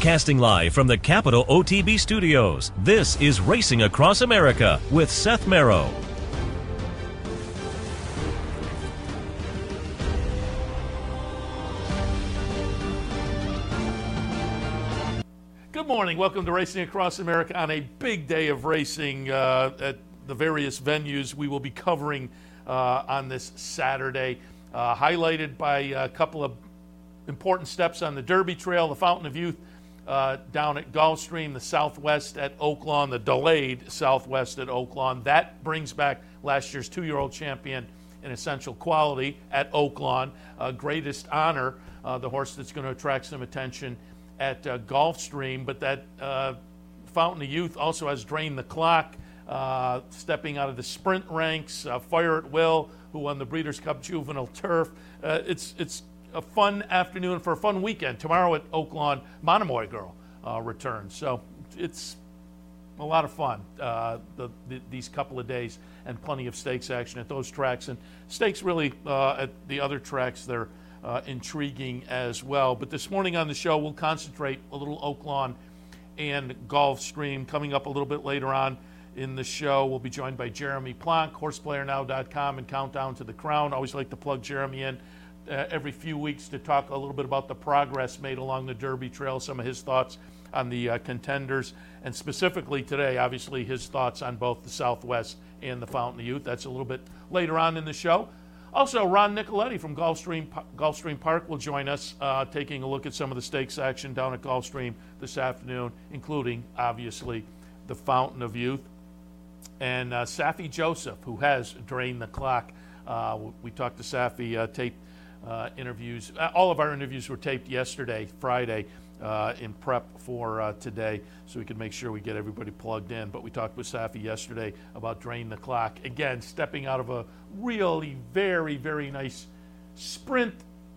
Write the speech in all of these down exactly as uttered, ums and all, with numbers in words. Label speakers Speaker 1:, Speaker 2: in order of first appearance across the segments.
Speaker 1: Broadcasting live from the Capital O T B studios, this is Racing Across America with Seth Merrow.
Speaker 2: Good morning. Welcome to Racing Across America on a big day of racing uh, at the various venues we will be covering uh, on this Saturday, uh, highlighted by a couple of important steps on the Derby Trail, the Fountain of Youth uh, down at Gulfstream, the Southwest at Oaklawn, the delayed Southwest at Oaklawn. That brings back last year's two-year-old champion in Essential Quality at Oaklawn. Uh, greatest honor, uh, the horse that's going to attract some attention at uh, Gulfstream. But that uh, Fountain of Youth also has Drain the Clock, uh, stepping out of the sprint ranks, uh, Fire at Will, who won the Breeders' Cup Juvenile Turf. Uh, it's it's a fun afternoon for a fun weekend. Tomorrow at Oaklawn, Monomoy Girl uh, returns. So it's a lot of fun uh, the, the, these couple of days, and plenty of stakes action at those tracks. And stakes really uh, at the other tracks, they're uh, intriguing as well. But this morning on the show, we'll concentrate a little Oaklawn and Gulfstream. Coming up a little bit later on in the show, we'll be joined by Jeremy Plonk, horseplayer now dot com and Countdown to the Crown. Always like to plug Jeremy in Uh, every few weeks to talk a little bit about the progress made along the Derby Trail, some of his thoughts on the uh, contenders, and specifically today, obviously, his thoughts on both the Southwest and the Fountain of Youth. That's a little bit later on in the show. Also, Ron Nicoletti from Gulfstream, Gulfstream Park will join us, uh, taking a look at some of the stakes action down at Gulfstream this afternoon, including, obviously, the Fountain of Youth. And uh, Safi Joseph, who has Drain the Clock. Uh, we talked to Safi, uh, taped Uh, interviews. Uh, all of our interviews were taped yesterday, Friday, uh, in prep for uh, today, so we could make sure we get everybody plugged in. But we talked with Safi yesterday about Drain the Clock. Again, stepping out of a really very, very nice sprint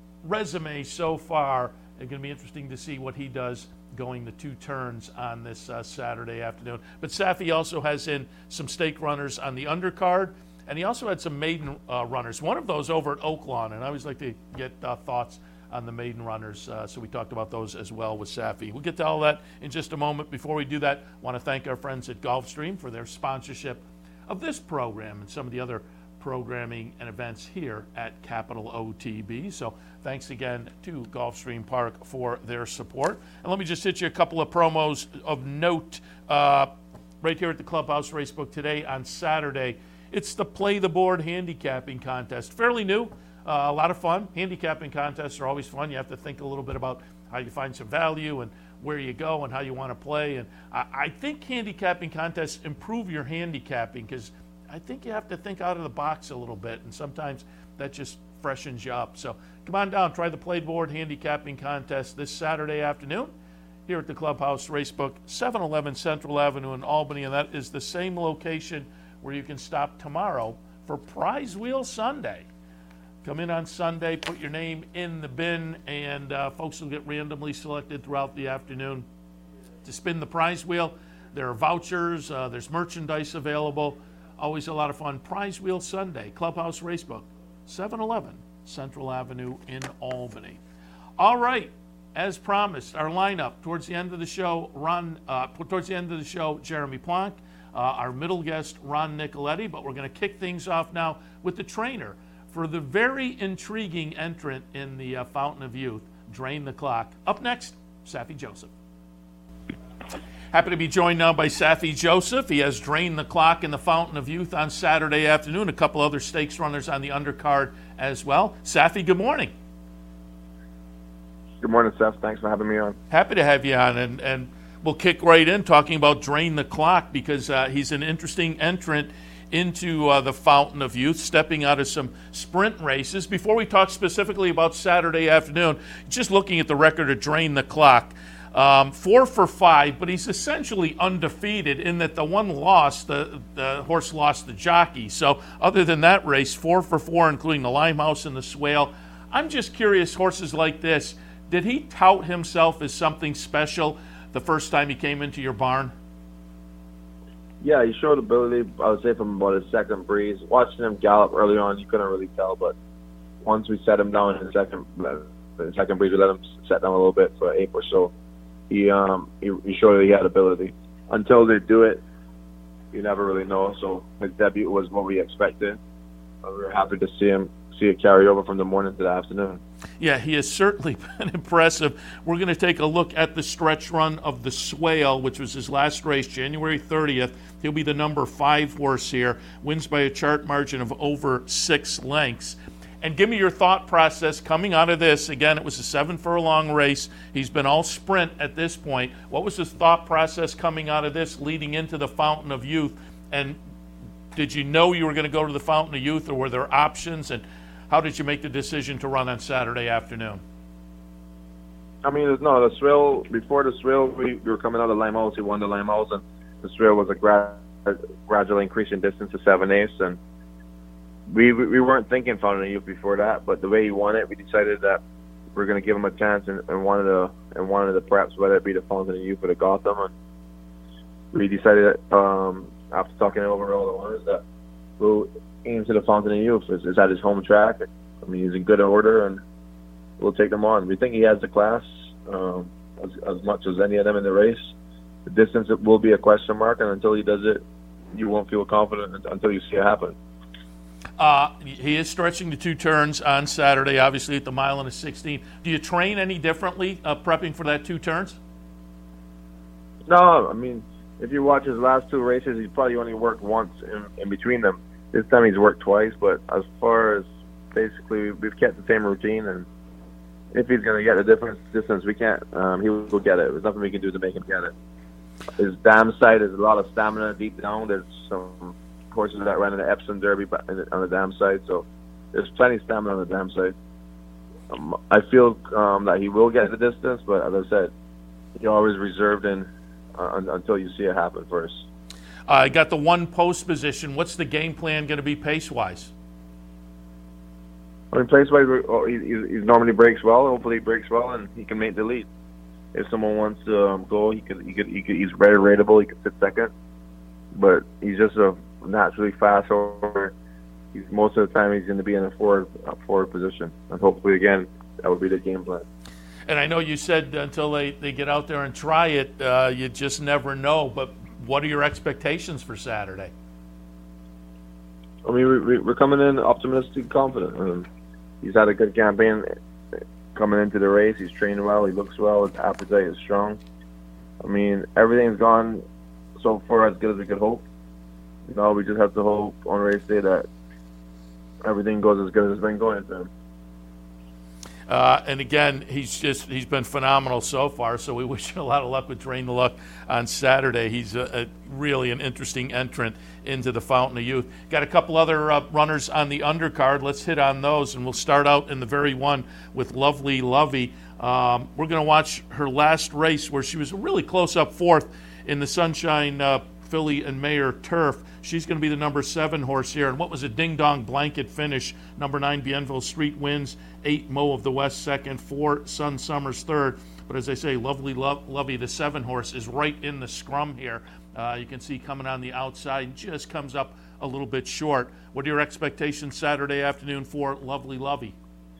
Speaker 2: resume so far. It's going to be interesting to see what he does going the two turns on this uh, Saturday afternoon. But Safi also has in some stake runners on the undercard. And he also had some maiden uh, runners, one of those over at Oaklawn, and I always like to get uh, thoughts on the maiden runners, uh, so we talked about those as well with Safi. We'll get to all that in just a moment. Before we do that, I want to thank our friends at Gulfstream for their sponsorship of this program and some of the other programming and events here at Capital O T B. So thanks again to Gulfstream Park for their support. And let me just hit you a couple of promos of note uh, right here at the Clubhouse Racebook today on Saturday. It's the Play the Board handicapping contest. Fairly new, uh, a lot of fun. Handicapping contests are always fun. You have to think a little bit about how you find some value and where you go and how you want to play. And I, I think handicapping contests improve your handicapping, because I think you have to think out of the box a little bit, and sometimes that just freshens you up. So come on down, try the Play the Board handicapping contest this Saturday afternoon here at the Clubhouse Racebook, seven eleven Central Avenue in Albany, and that is the same location where you can stop tomorrow for Prize Wheel Sunday. Come in on Sunday, put your name in the bin, and uh, folks will get randomly selected throughout the afternoon to spin the prize wheel. There are vouchers, uh, there's merchandise available. Always a lot of fun. Prize Wheel Sunday, Clubhouse Racebook, seven eleven Central Avenue in Albany. All right, as promised, our lineup towards the end of the show, Ron, uh, towards the end of the show, Jeremy Plonk. Uh, our middle guest, Ron Nicoletti, but we're going to kick things off now with the trainer for the very intriguing entrant in the uh, Fountain of Youth, Drain the Clock. Up next, Safi Joseph. Happy to be joined now by Safi Joseph. He has Drain the Clock in the Fountain of Youth on Saturday afternoon, a couple other stakes runners on the undercard as well. Safi, good morning.
Speaker 3: Good morning, Seth. Thanks for having me on.
Speaker 2: Happy to have you on, and and we'll kick right in talking about Drain the Clock, because uh, he's an interesting entrant into uh, the Fountain of Youth, stepping out of some sprint races. Before we talk specifically about Saturday afternoon, just looking at the record of Drain the Clock, um, four for five, but he's essentially undefeated in that the one loss, the, the horse lost the jockey. So other than that race, four for four, including the Limehouse and the Swale. I'm just curious, horses like this, did he tout himself as something special the first time he came into your barn?
Speaker 3: Yeah, he showed ability, I would say, from about his second breeze. Watching him gallop early on, you couldn't really tell, but once we set him down in the second, the second breeze, we let him set down a little bit for an ape or so. he um he, he showed that he had ability. Until they do it, you never really know. So his debut was what we expected. Uh, we were happy to see him see it carry over from the morning to the afternoon.
Speaker 2: Yeah, he has certainly been impressive. We're going to take a look at the stretch run of the Swale, which was his last race, January thirtieth. He'll be the number five horse here. Wins by a chart margin of over six lengths. And give me your thought process coming out of this. Again, it was a seven furlong race. He's been all sprint at this point. What was his thought process coming out of this leading into the Fountain of Youth? And did you know you were going to go to the Fountain of Youth, or were there options? And how did you make the decision to run on Saturday afternoon?
Speaker 3: I mean, no, the Swale, before the Swale, we, we were coming out of Limehouse. He won the Limehouse, and the Swale was a gra- gradually increasing distance to seven eighths. And we we weren't thinking Fountain of Youth before that, but the way he won it, we decided that we we're going to give him a chance and, and wanted to and wanted to perhaps whether it be the Fountain of Youth or the Gotham. And we decided that, um, after talking over all the owners, that we'll aim to the Fountain of Youth. It's, it's at his home track. I mean, he's in good order, and we'll take them on. We think he has the class um, as, as much as any of them in the race. The distance it will be a question mark, and until he does it, you won't feel confident until you see it happen.
Speaker 2: Uh, he is stretching the two turns on Saturday, obviously at the mile and a sixteen. Do you train any differently uh, prepping for that two turns?
Speaker 3: No, I mean, if you watch his last two races, he's probably only worked once in, in between them. This time he's worked twice, but as far as basically we've kept the same routine, and if he's going to get a different distance, we can't. Um, he will get it. There's nothing we can do to make him get it. His dam side is a lot of stamina deep down. There's some horses that ran in the Epsom Derby on the dam side, so there's plenty of stamina on the dam side. Um, I feel um, that he will get the distance, but as I said, he always reserved in uh, until you see it happen first.
Speaker 2: I uh, got the one post position. What's the game plan going to be pace-wise?
Speaker 3: I mean, pace-wise, he, he normally breaks well. Hopefully, he breaks well, and he can make the lead. If someone wants to um, go, he could. He could. He could. He's very rateable. He could sit second, but he's just a naturally fast horse. He's most of the time he's going to be in a forward, a forward position, and hopefully, again, that would be the game plan.
Speaker 2: And I know you said until they, they get out there and try it, uh, you just never know. But what are your expectations for Saturday?
Speaker 3: I mean, we, we're coming in optimistic and confident. Um, he's had a good campaign coming into the race. He's trained well. He looks well. His appetite is strong. I mean, everything's gone so far as good as we could hope. You know, we just have to hope on race day that everything goes as good as it's been going for him.
Speaker 2: Uh, and again, he's just he's been phenomenal so far, so we wish him a lot of luck with Drain the Luck on Saturday. He's a, a really an interesting entrant into the Fountain of Youth. Got a couple other uh, runners on the undercard. Let's hit on those, and we'll start out in the very one with Lovely Lovey. Um, we're going to watch her last race where she was really close up fourth in the Sunshine uh, Filly and Mayer Turf. She's going to be the number seven horse here. And what was a ding-dong blanket finish? Number nine, Bienville Street wins. Eight, Mo of the West second. Four, Sun Summers third. But as I say, Lovely Lo- Lovey, the seven horse, is right in the scrum here. Uh, you can see coming on the outside, just comes up a little bit short. What are your expectations Saturday afternoon for Lovely Lovey?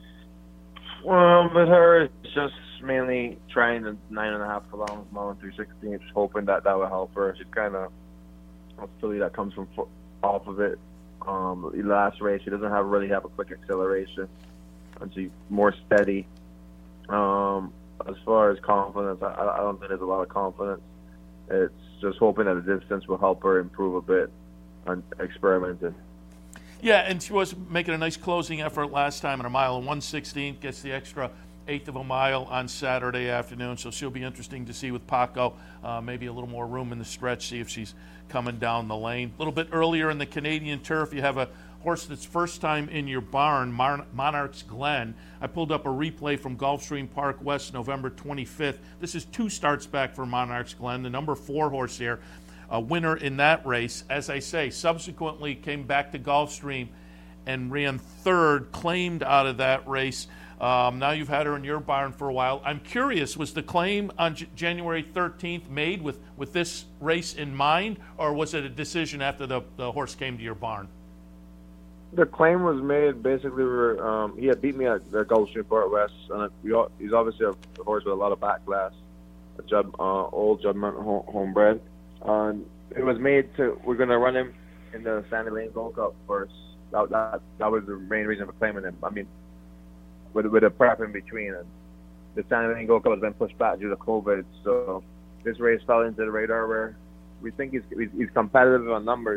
Speaker 3: Well, with her, it's just mainly trying the nine and a half furlongs, mile and three sixteen, just hoping that that will help her. She's kind of a filly that comes from off of it. Um, the last race, she doesn't have really have a quick acceleration, and she's more steady. Um, as far as confidence, I, I don't think there's a lot of confidence. It's just hoping that the distance will help her improve a bit and experimenting.
Speaker 2: Yeah, and she was making a nice closing effort last time at a mile and one sixteenth, gets the extra eighth of a mile on Saturday afternoon, so she'll be interesting to see with Paco. Uh, maybe a little more room in the stretch, see if she's coming down the lane. A little bit earlier in the Canadian Turf, you have a horse that's first time in your barn, Mon- Monarch's Glen. I pulled up a replay from Gulfstream Park West, November twenty-fifth. This is two starts back for Monarch's Glen, the number four horse here. A winner in that race, as I say, subsequently came back to Gulfstream and ran third, claimed out of that race. Um, now you've had her in your barn for a while. I'm curious, was the claim on J- January thirteenth made with, with this race in mind, or was it a decision after the, the horse came to your barn?
Speaker 3: The claim was made basically. Where, um, he had beat me at the Gulfstream Park West, and we all, he's obviously a horse with a lot of back glass. a Jud, uh, old Juddmonte home, homebred. Um, it was made to. We're gonna run him in the Sandy Lane Gold Cup first. That, that that was the main reason for claiming him. I mean, with with a prep in between, and the Sandy Lane Gold Cup has been pushed back due to COVID. So this race fell into the radar where we think he's he's, he's competitive on numbers,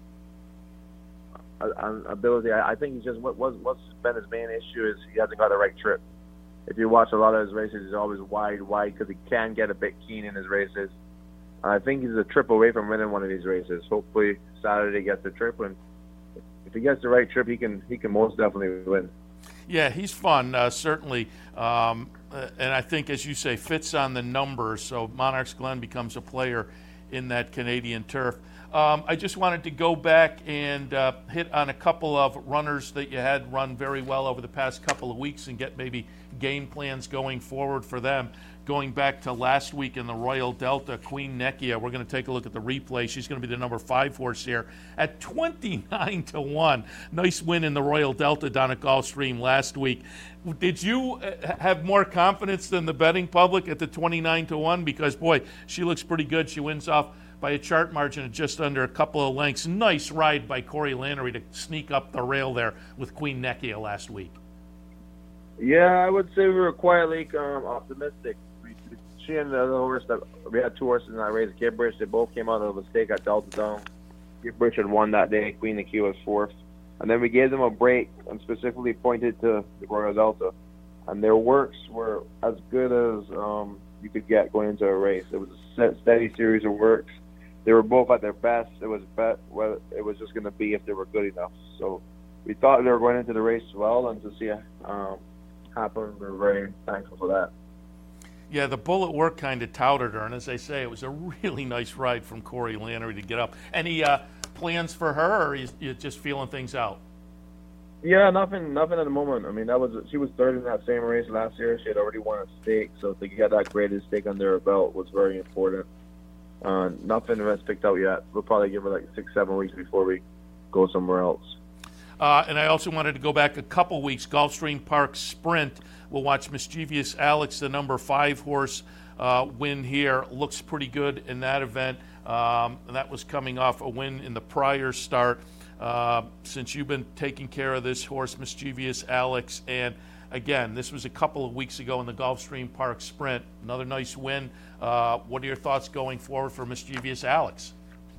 Speaker 3: on ability. I, I think he's just what was what's been his main issue is he hasn't got the right trip. If you watch a lot of his races, he's always wide, wide because he can get a bit keen in his races. I think he's a trip away from winning one of these races. Hopefully Saturday gets the trip, and if he gets the right trip, he can he can most definitely win.
Speaker 2: Yeah, he's fun, uh, certainly, um, uh, and I think, as you say, fits on the numbers. So Monarchs Glen becomes a player in that Canadian turf. Um, I just wanted to go back and uh, hit on a couple of runners that you had run very well over the past couple of weeks and get maybe game plans going forward for them. Going back to last week in the Royal Delta, Queen Nekia, we're going to take a look at the replay. She's going to be the number five horse here at twenty-nine to one. Nice win in the Royal Delta down at Gulfstream last week. Did you have more confidence than the betting public at the twenty-nine to one? Because, boy, she looks pretty good. She wins off by a chart margin of just under a couple of lengths. Nice ride by Corey Lanerie to sneak up the rail there with Queen Nekia last week.
Speaker 3: Yeah, I would say we were quietly um, optimistic. She and the other horse that we had two horses in that race, Gibberish, they both came out of a stake at Delta Dome. Gibberish had won that day. Queen Nekia was fourth, and then we gave them a break and specifically pointed to the Royal Delta, and their works were as good as um, you could get going into a race. It was a set, steady series of works. They were both at their best. It was bet. Well, it was just going to be if they were good enough. So we thought they were going into the race well, and to see it um, happen, we're very thankful for that.
Speaker 2: Yeah, the bullet work kind of touted her, and as I say, it was a really nice ride from Corey Lanerie to get up. Any uh, plans for her, or are you, you just feeling things out?
Speaker 3: Yeah, nothing, nothing at the moment. I mean, that was she was third in that same race last year. She had already won a stake, so to get that graded stake under her belt was very important. Uh, nothing has picked out yet. We'll probably give her like six, seven weeks before we go somewhere else.
Speaker 2: Uh, and I also wanted to go back a couple weeks. Gulfstream Park Sprint. We'll watch Mischievous Alex, the number five horse, uh, win here. Looks pretty good in that event. Um, and that was coming off a win in the prior start. Uh, since you've been taking care of this horse, Mischievous Alex, and again, this was a couple of weeks ago in the Gulfstream Park Sprint. Another nice win. Uh, what are your thoughts going forward for Mischievous Alex?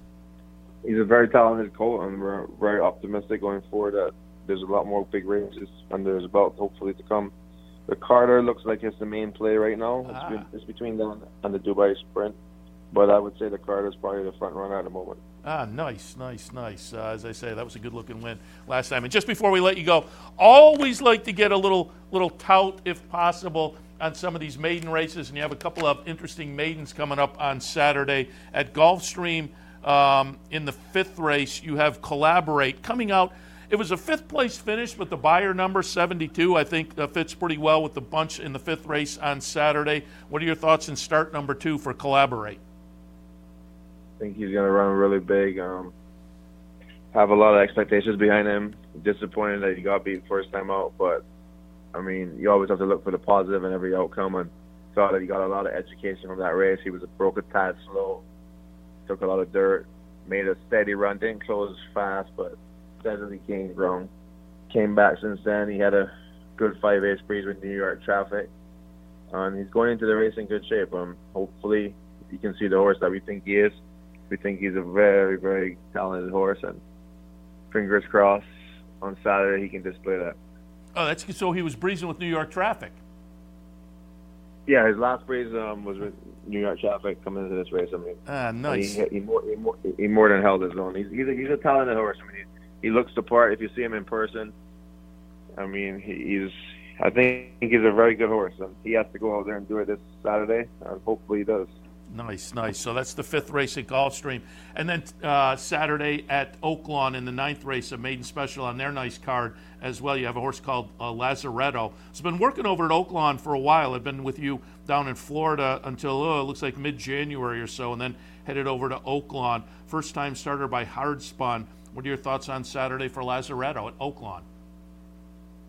Speaker 3: He's a very talented colt, and we're very optimistic going forward that there's a lot more big races under his belt, hopefully, to come. The Carter looks like it's the main play right now.
Speaker 2: Ah.
Speaker 3: It's, been, it's between them and the Dubai Sprint, but I would say the Carter's probably the front runner at the moment.
Speaker 2: Ah, nice, nice, nice. Uh, as I say, that was a good-looking win last time. And just before we let you go, always like to get a little little tout, if possible, on some of these maiden races. And you have a couple of interesting maidens coming up on Saturday at Gulfstream. Um, in the fifth race, you have Collaborate coming out. It was a fifth-place finish, but the buyer number, seventy-two, I think uh, fits pretty well with the bunch in the fifth race on Saturday. What are your thoughts in start number two for Collaborate?
Speaker 3: I think he's going to run really big. Um, have a lot of expectations behind him. Disappointed that he got beat first time out, but, I mean, you always have to look for the positive in every outcome, and saw that he got a lot of education from that race. He was a broke a tad slow, took a lot of dirt, made a steady run, didn't close fast, but steadily came wrong. Came back since then. He had a good five-ace breeze with New York traffic, and he's going into the race in good shape. Um, hopefully, you can see the horse that we think he is. We think he's a very, very talented horse, and fingers crossed on Saturday he can display that.
Speaker 2: Oh, that's so he was breezing with New York traffic.
Speaker 3: Yeah, his last breeze um, was with New York traffic coming into this race. I mean,
Speaker 2: Ah, nice.
Speaker 3: He, he, more, he, more, he more than held his own. He's he's a, he's a talented horse. I mean, he, he looks the part. If you see him in person, I mean, he, he's. I think he's a very good horse, and he has to go out there and do it this Saturday, and hopefully he does.
Speaker 2: Nice, nice. So that's the fifth race at Gulfstream. And then uh, Saturday at Oaklawn in the ninth race, a maiden special on their nice card as well. You have a horse called uh, Lazaretto. It's been working over at Oaklawn for a while. I've been with you down in Florida until, oh, it looks like mid-January or so, and then headed over to Oaklawn. First-time starter by Hardspun. What are your thoughts on Saturday for Lazaretto at Oaklawn?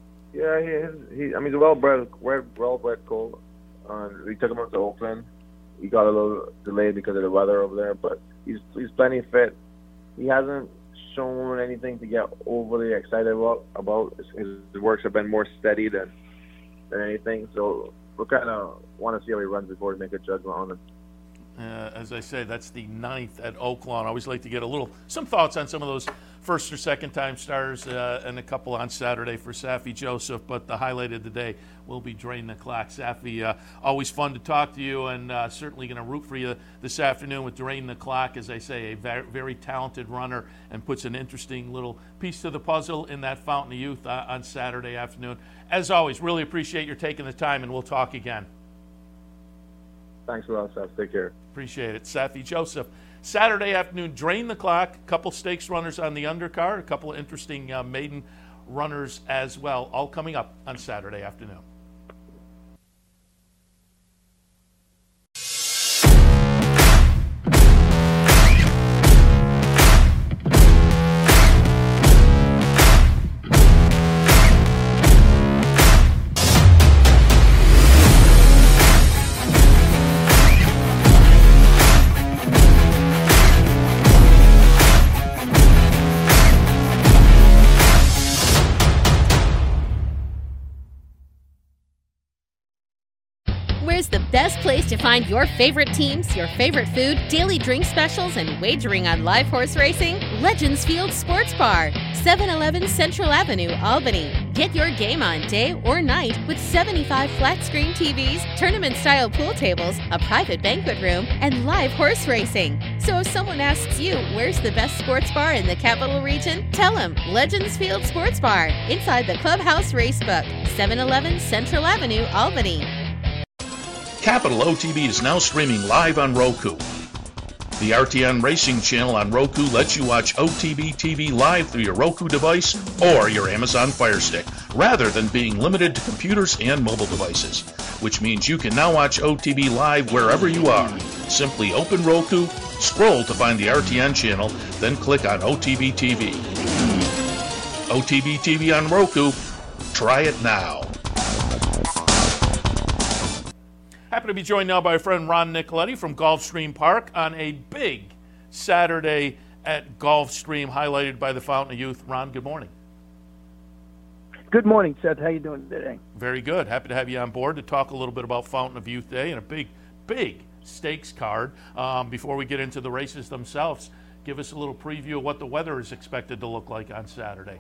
Speaker 3: Yeah, he is. He, I mean, he's a well-bred, well-bred colt. Uh, we took him up to Oakland. he got a little delayed because of the weather over there, but he's he's plenty fit. He hasn't shown anything to get overly excited about. About his, his works have been more steady than than anything. So we kind of want to see how he runs before we make a judgment on him.
Speaker 2: Uh, as I say, that's the ninth at Oaklawn. I always like to get a little, some thoughts on some of those first or second time starters, uh, and a couple on Saturday for Safi Joseph. But the highlight of the day will be Drain the Clock. Safi, uh, always fun to talk to you, and uh, certainly going to root for you this afternoon with Drain the Clock. As I say, a very, very talented runner, and puts an interesting little piece to the puzzle in that Fountain of Youth uh, on Saturday afternoon. As always, really appreciate your taking the time, and we'll talk again.
Speaker 3: Thanks a lot, Seth. Take care.
Speaker 2: Appreciate it. Safi Joseph. Saturday afternoon, Drain the Clock. A couple stakes runners on the undercard. A couple of interesting uh, maiden runners as well. All coming up on Saturday afternoon.
Speaker 4: Where's the best place to find your favorite teams, your favorite food, daily drink specials, and wagering on live horse racing? Legends Field Sports Bar, seven eleven Central Avenue, Albany. Get your game on day or night with seventy-five flat-screen T Vs, tournament-style pool tables, a private banquet room, and live horse racing. So if someone asks you, where's the best sports bar in the capital region? Tell them Legends Field Sports Bar, inside the Clubhouse Racebook, seven eleven Central Avenue, Albany.
Speaker 5: Capital O T B is now streaming live on Roku. The R T N Racing channel on Roku lets you watch O T B T V live through your Roku device or your Amazon Fire Stick, rather than being limited to computers and mobile devices, which means you can now watch O T B live wherever you are. Simply open Roku, scroll to find the R T N channel, then click on O T B T V. O T B T V on Roku. Try it now.
Speaker 2: Happy to be joined now by our friend Ron Nicoletti from Gulfstream Park on a big Saturday at Gulfstream, highlighted by the Fountain of Youth. Ron, good morning.
Speaker 6: Good morning, Seth. How you doing today?
Speaker 2: Very good. Happy to have you on board to talk a little bit about Fountain of Youth Day and a big, big stakes card. Um, before we get into the races themselves, give us a little preview of what the weather is expected to look like on Saturday.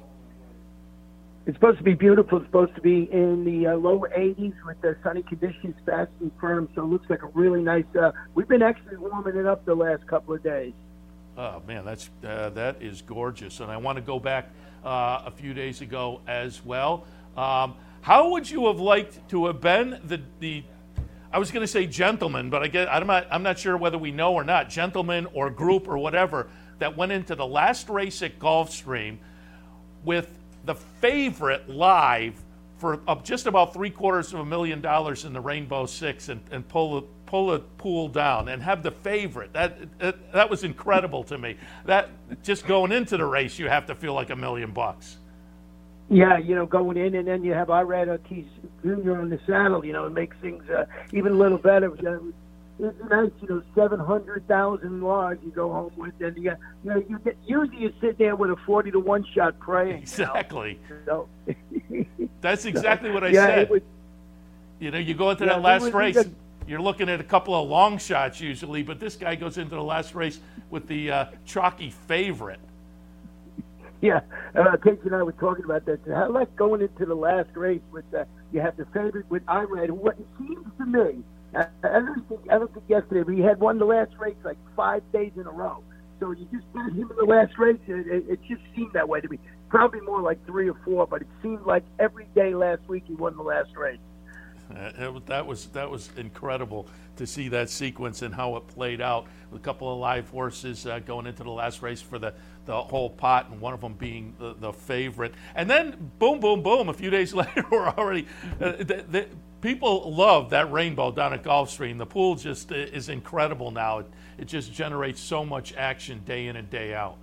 Speaker 6: It's supposed to be beautiful. It's supposed to be in the uh, low eighties with the sunny conditions, fast and firm. So it looks like a really nice. Uh, we've been actually warming it up the last couple of days.
Speaker 2: Oh man, that's uh, that is gorgeous. And I want to go back uh, a few days ago as well. Um, how would you have liked to have been the the? I was going to say gentleman, but I get I'm not I'm not sure whether we know or not. Gentleman or group or whatever that went into the last race at Gulfstream with the favorite live for uh, just about three quarters of a million dollars in the Rainbow Six, and, and pull the pull the pool down and have the favorite. That it, that was incredible to me. That just going into the race, you have to feel like a million bucks.
Speaker 6: Yeah, you know, going in, and then you have Irad Ortiz Junior on the saddle. You know, it makes things uh, even a little better. It's nice, you know, seven hundred thousand large you go home with, and you, you know, you get, usually you sit there with a forty to one shot praying.
Speaker 2: Exactly.
Speaker 6: You know? So,
Speaker 2: that's exactly what I
Speaker 6: yeah,
Speaker 2: said.
Speaker 6: Was,
Speaker 2: you know, you go into
Speaker 6: yeah,
Speaker 2: that last
Speaker 6: was,
Speaker 2: race,
Speaker 6: was,
Speaker 2: you're looking at a couple of long shots usually, but this guy goes into the last race with the uh, chalky favorite.
Speaker 6: Yeah, uh, Casey and I were talking about that. I like going into the last race with uh, you have the favorite with Irad. What it seems to me. I don't think I don't think yesterday, but he had won the last race like five days in a row. So you just got him in the last race. It, it, it just seemed that way to me. Probably more like three or four, but it seemed like every day last week he won the last race.
Speaker 2: Uh, it, that was that was incredible to see that sequence and how it played out. With a couple of live horses uh, going into the last race for the, the whole pot, and one of them being the, the favorite. And then boom, boom, boom. A few days later, we're already. Uh, the, the, people love that rainbow down at Gulfstream. The pool just is incredible now. It, it just generates so much action day in and day out.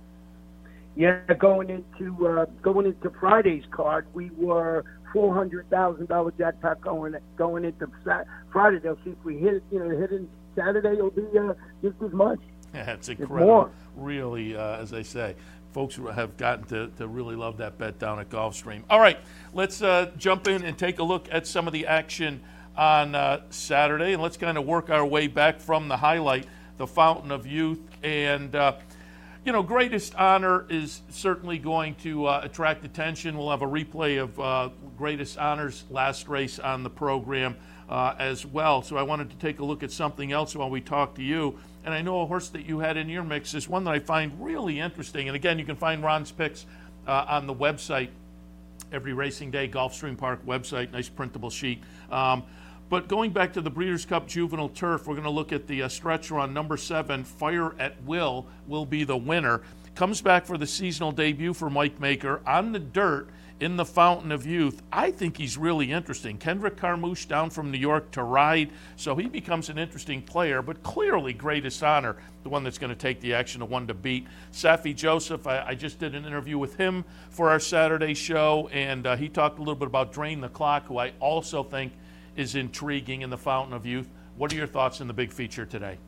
Speaker 6: Yeah, going into uh, going into Friday's card, we were four hundred thousand dollar jackpot going going into Friday. They'll see if we hit you know hit in, Saturday will be uh, just as much.
Speaker 2: Yeah, it's
Speaker 6: It's
Speaker 2: incredible.
Speaker 6: more.
Speaker 2: Really, uh, as I say, folks have gotten to, to really love that bet down at Gulfstream. All right, let's uh, jump in and take a look at some of the action on uh, Saturday, and let's kind of work our way back from the highlight, the Fountain of Youth. And, uh, you know, Greatest Honor is certainly going to uh, attract attention. We'll have a replay of uh, Greatest Honor's last race on the program uh, as well. So I wanted to take a look at something else while we talk to you. And I know a horse that you had in your mix is one that I find really interesting. And again, you can find Ron's picks uh, on the website every racing day, Gulfstream Park website, nice printable sheet. Um, But going back to the Breeders' Cup Juvenile Turf, we're going to look at the uh, stretch run. Number seven, Fire at Will, will be the winner. Comes back for the seasonal debut for Mike Maker on the dirt in the Fountain of Youth. I think he's really interesting. Kendrick Carmouche down from New York to ride, so he becomes an interesting player, but clearly Greatest Honor, the one that's going to take the action, the one to beat. Safi Joseph, I, I just did an interview with him for our Saturday show, and uh, he talked a little bit about Drain the Clock, who I also think is intriguing in the Fountain of Youth. What are your thoughts in the big feature today?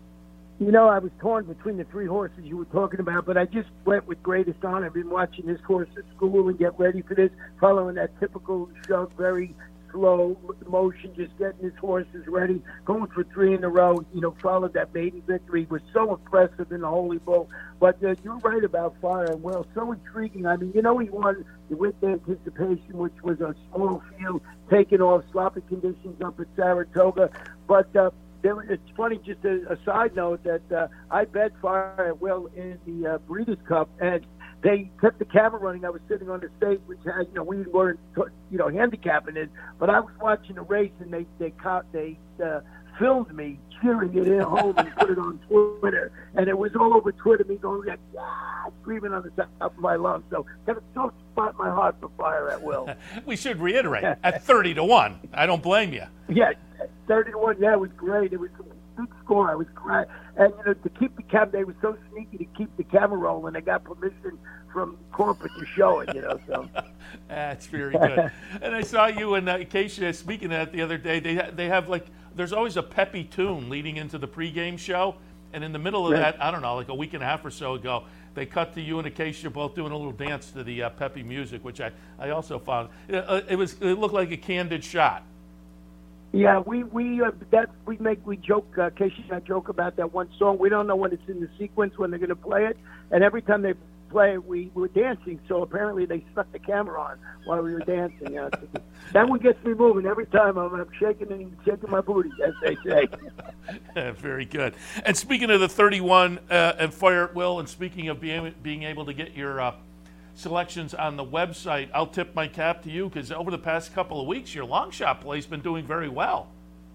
Speaker 6: You know, I was torn between the three horses you were talking about, but I just went with Greatest Honor. I've been watching this horse at school and get ready for this, following that typical shove, very slow motion, just getting his horses ready, going for three in a row, you know, followed that maiden victory. Was so impressive in the Holy Bull. But uh, you're right about Fire and Will. So intriguing. I mean, you know, he won with the anticipation, which was a small field, taking off, sloppy conditions up at Saratoga. But uh, there, it's funny, just a, a side note, that uh, I bet Fire and Will in the uh, Breeders' Cup, and they kept the camera running. I was sitting on the stage, which had, you know, we weren't, you know, handicapping it, but I was watching the race, and they they caught, they uh, filmed me cheering it in home and put it on Twitter, and it was all over Twitter. Me going like, yeah, screaming on the top of my lungs. So got a soft spot in my heart for Fire at Will.
Speaker 2: We should reiterate at thirty to one. I don't blame you.
Speaker 6: Yeah, thirty to one. Yeah, it was great. It was a big score. I was great. And, you know, to keep the camera, they were so sneaky to keep the camera rolling. They got permission from corporate to show it, you know. So
Speaker 2: that's very good. And I saw you and uh, Acacia speaking of that the other day. They ha- they have like there's always a peppy tune leading into the pregame show, and in the middle of
Speaker 6: yeah.
Speaker 2: that, I don't know, like a week and a half or so ago, they cut to you and Acacia both doing a little dance to the uh, peppy music, which I, I also found it, it was it looked like a candid shot.
Speaker 6: Yeah, we we uh, that we make we joke. Uh, Casey and I joke about that one song. We don't know when it's in the sequence when they're going to play it, and every time they play it, we were dancing. So apparently they stuck the camera on while we were dancing. Uh, that one gets me moving every time. I'm, I'm shaking and shaking my booty, as they say.
Speaker 2: Very good. And speaking of the thirty-one uh, and Fire at Will, and speaking of being being able to get your uh, selections on the website, I'll tip my cap to you because over the past couple of weeks, your long shot play's been doing very well.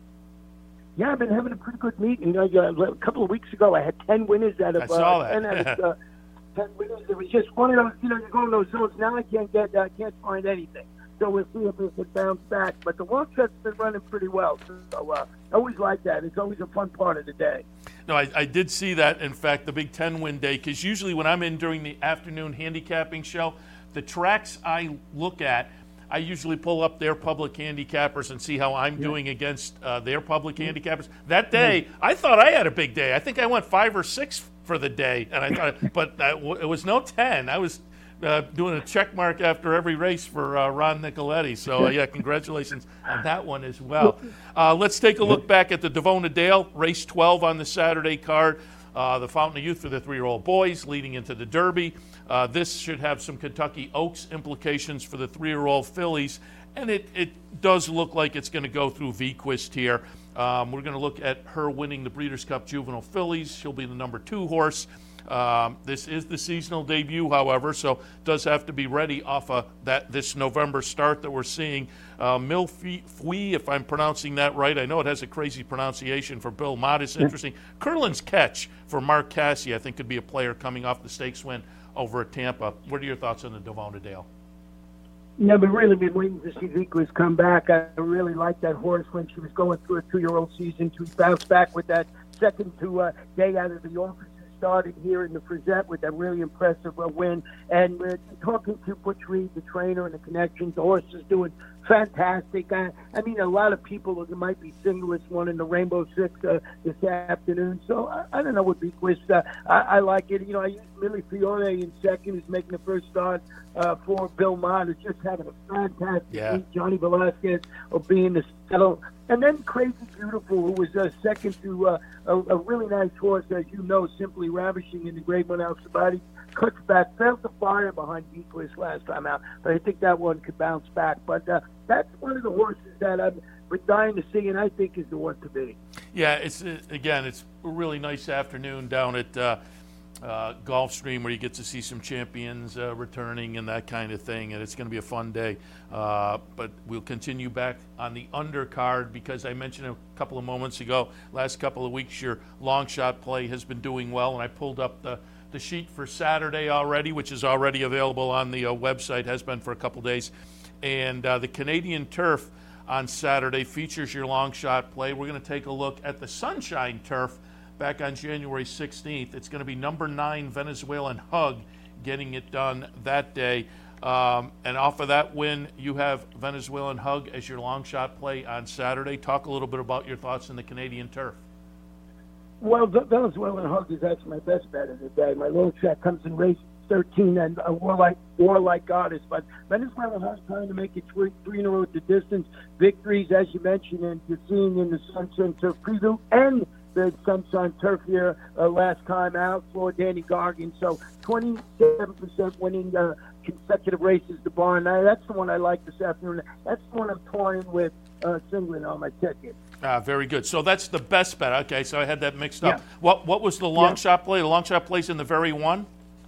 Speaker 6: Yeah, I've been having a pretty good meeting. Uh, a couple of weeks ago, I had ten winners out of
Speaker 2: I saw
Speaker 6: uh,
Speaker 2: that.
Speaker 6: ten out of uh, ten winners. It was just one of those, you know, you go in those zones. Now I can't get, I uh, can't find anything. So we'll see if it can bounce back. But the long shot's been running pretty well. So uh, I always like that. It's always a fun part of the day.
Speaker 2: No, I, I did see that, in fact, the Big Ten win day, because usually when I'm in during the afternoon handicapping show, the tracks I look at, I usually pull up their public handicappers and see how I'm yeah. doing against uh, their public yeah. handicappers. That day, yeah. I thought I had a big day. I think I went five or six for the day, and I thought, but uh, it was no ten. I was uh, doing a check mark after every race for uh, Ron Nicoletti. So, uh, yeah, congratulations on that one as well. Uh, let's take a look back at the Davona Dale, race twelve on the Saturday card. Uh, the Fountain of Youth for the three-year-old boys leading into the Derby. Uh, this should have some Kentucky Oaks implications for the three-year-old fillies, and it, it does look like it's going to go through V-Quist here. Um, we're going to look at her winning the Breeders' Cup Juvenile Fillies. She'll be the number two horse. Um, this is the seasonal debut, however, so does have to be ready off of that this November start that we're seeing. Uh, Milfui, if I'm pronouncing that right. I know it has a crazy pronunciation for Bill Modis. Interesting. Curlin's Catch for Mark Cassidy, I think, could be a player coming off the stakes win over at Tampa. What are your thoughts on the Davona Dale?
Speaker 6: Yeah, but really been waiting to see V-Quist come back. I really liked that horse when she was going through a two-year-old season. She bounced back with that second to uh, day out of the office. Started here in the Frizette with a really impressive uh, win. And we're talking to Butch Reed, the trainer, and the connections. The horse is doing fantastic. I, I mean, a lot of people might be singlets wanting the Rainbow Six uh, this afternoon. So I, I don't know what Bequist. Uh, I, I like it. You know, I use Millie Fiore in second, who's making the first start uh, for Bill Mott, who's just having a fantastic
Speaker 2: Yeah.
Speaker 6: week. Johnny Velasquez of being the settle. And then Crazy Beautiful, who was uh, second to uh, a, a really nice horse, as you know, Simply Ravishing in the Great One Al Sabati. Cuts back, failed to fire behind Bequist last time out, but I think that one could bounce back. But uh, that's one of the horses that I've been dying to see, and I think is the one to be.
Speaker 2: Yeah, it's uh, again, it's a really nice afternoon down at uh, uh, Gulfstream where you get to see some champions uh, returning and that kind of thing, and it's going to be a fun day. Uh, but we'll continue back on the undercard because I mentioned a couple of moments ago, last couple of weeks, your long shot play has been doing well, and I pulled up the the sheet for Saturday already, which is already available on the uh, website, has been for a couple days. And uh, the Canadian Turf on Saturday features your long shot play. We're going to take a look at the Sunshine Turf back on January sixteenth. It's going to be number nine Venezuelan Hug getting it done that day. Um, and off of that win, you have Venezuelan Hug as your long shot play on Saturday. Talk a little bit about your thoughts on the Canadian Turf.
Speaker 6: Well, Venezuelan Hug is actually my best bet of the day. My little check comes in race thirteen and a Warlike, Warlike Goddess. But Venezuelan Hug's trying to make it three, three in a row at the distance. Victories, as you mentioned, and you're seeing in the Sunshine Turf preview and the Sunshine Turf here uh, last time out for Danny Gargan. So twenty-seven percent winning uh, consecutive races to barn. Now, that's the one I like this afternoon. That's the one I'm toying with uh, singling on my ticket.
Speaker 2: Ah, very good. So that's the best bet. Okay, so I had that mixed up.
Speaker 6: Yeah.
Speaker 2: What what was the long
Speaker 6: Yeah.
Speaker 2: shot play? The long shot plays in the very one?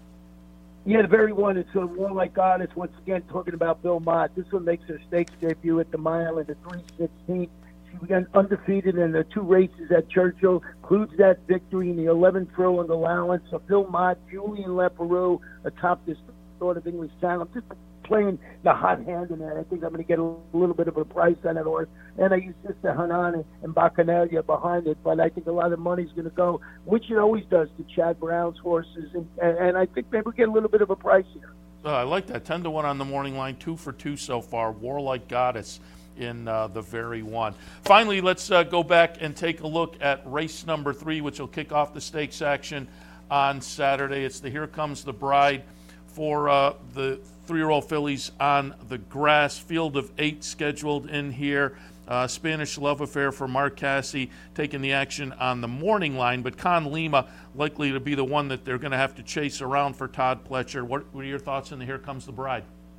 Speaker 6: Yeah, the very one. It's a Warlike Goddess. Once again, talking about Bill Mott. This one makes her stakes debut at the mile in the three sixteen. She began undefeated in the two races at Churchill. Includes that victory in the eleventh row on the allowance. So Bill Mott, Julian Leperoux atop this sort of English Channel. Just playing the hot hand in that. I think I'm going to get a little bit of a price on that horse. And I use Sister Hanan and Bacchanalia behind it. But I think a lot of money's going to go, which it always does, to Chad Brown's horses. And, and, and I think maybe we'll get a little bit of a price here.
Speaker 2: Oh, I like that. ten to one on the morning line, two for two so far. Warlike Goddess in uh, the very one. Finally, let's uh, go back and take a look at race number three, which will kick off the stakes action on Saturday. It's the Here Comes the Bride for uh, the three-year-old fillies on the grass. Field of eight scheduled in here. Uh, Spanish Love Affair for Mark Casse taking the action on the morning line, but Con Lima likely to be the one that they're going to have to chase around for Todd Pletcher. What, what are your thoughts on the Here Comes the Bride?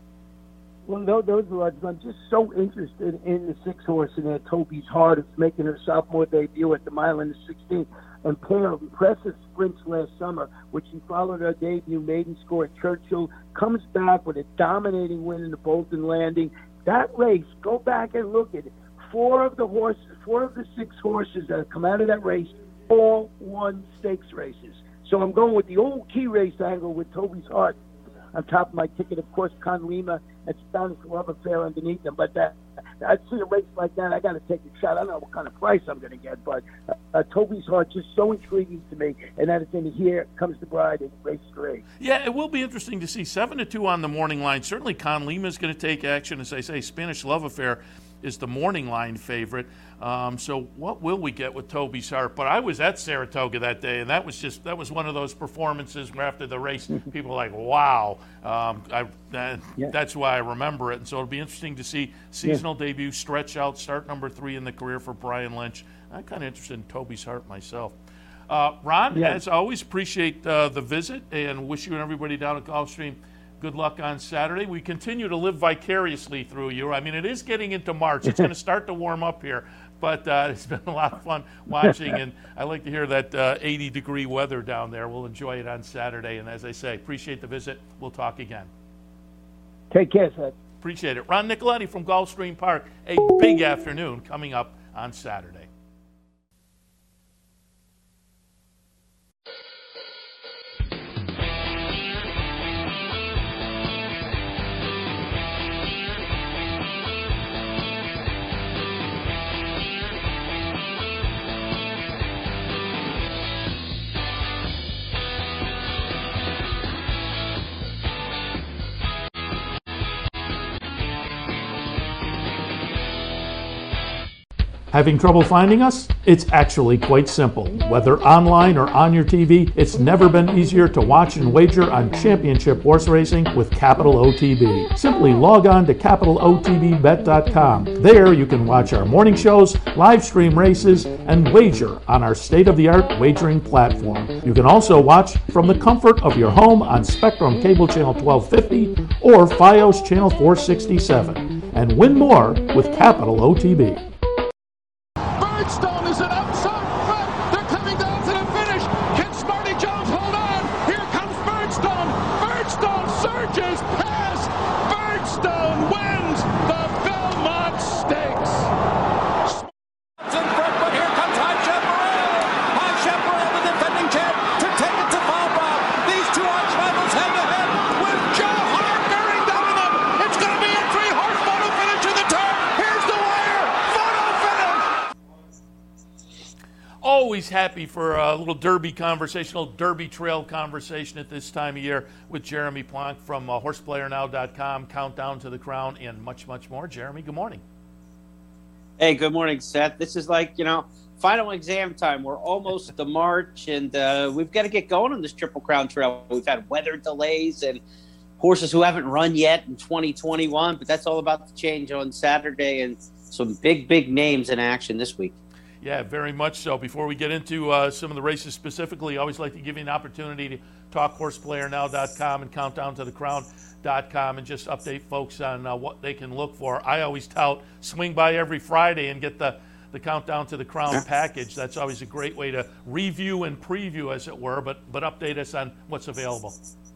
Speaker 6: Well, those, those are, I'm just so interested in the six horse in there. Toby's Heart is making her sophomore debut at the mile in the sixteenth. And pair of impressive sprints last summer, which she followed her debut maiden score at Churchill, comes back with a dominating win in the Bolton Landing. That race, go back and look at it. Four of the horses, four of the six horses that have come out of that race, all won stakes races. So I'm going with the old key race angle with Toby's Heart on top of my ticket. Of course, Con Lima and Spanish Love Affair underneath them. But that, I'd see a race like that, I got to take a shot. I don't know what kind of price I'm going to get, but uh, uh, Toby's Heart just so intriguing to me. And that is in Here Comes the Bride in race three.
Speaker 2: Yeah, it will be interesting to see. Seven to two on the morning line. Certainly, Con Lima is going to take action. As I say, Spanish Love Affair is the morning line favorite. Um, so what will we get with Toby's Heart? But I was at Saratoga that day, and that was just that was one of those performances where after the race, people were like, wow. Um, I, that,
Speaker 6: Yeah.
Speaker 2: That's why I remember it. And so it'll be interesting to see seasonal yeah. debut, stretch out, start number three in the career for Brian Lynch. I'm kind of interested in Toby's Heart myself. Uh, Ron,
Speaker 6: yeah.
Speaker 2: as always, appreciate uh, the visit and wish you and everybody down at Gulfstream good luck on Saturday. We continue to live vicariously through you. I mean, it is getting into March. It's going to start to warm up here, but uh, it's been a lot of fun watching, and I like to hear that uh, eighty degree weather down there. We'll enjoy it on Saturday, and as I say, appreciate the visit. We'll talk again.
Speaker 6: Take care, Seth.
Speaker 2: Appreciate it. Ron Nicoletti from Gulfstream Park. A big afternoon coming up on Saturday. Having trouble finding us? It's actually quite simple. Whether online or on your T V, it's never been easier to watch and wager on championship horse racing with Capital O T B. Simply log on to capital o t b bet dot com. There you can watch our morning shows, live stream races, and wager on our state-of-the-art wagering platform. You can also watch from the comfort of your home on Spectrum Cable Channel twelve fifty or Fios Channel four sixty-seven, and win more with Capital O T B.
Speaker 7: Birdstone is an outside front. They're coming down to the finish. Can Smarty Jones hold on? Here comes Birdstone. Birdstone surges past. Birdstone wins the Belmont Stakes. In front, but here comes High Chaparral. High Chaparral, the defending champ, to take it to Bob Bob. These two arch rivals head to head with Joe Hart bearing down on them. It's going to be a three-horse photo finish in the turn. Here's the wire. Photo finish.
Speaker 2: Always happy for a little Derby conversation, a little Derby Trail conversation at this time of year with Jeremy Plonk from uh, horse player now dot com, Countdown to the Crown, and much, much more. Jeremy, good morning.
Speaker 8: Hey, good morning, Seth. This is like, you know, final exam time. We're almost to March, and uh, we've got to get going on this Triple Crown Trail. We've had weather delays and horses who haven't run yet in twenty twenty-one, but that's all about to change on Saturday, and some big, big names in action this week.
Speaker 2: Yeah, very much so. Before we get into uh, some of the races specifically, I always like to give you an opportunity to talk horse player now dot com and countdown to the crown dot com and just update folks on uh, what they can look for. I always tout swing by every Friday and get the, the Countdown to the Crown yeah. package. That's always a great way to review and preview, as it were, but but update us on what's available.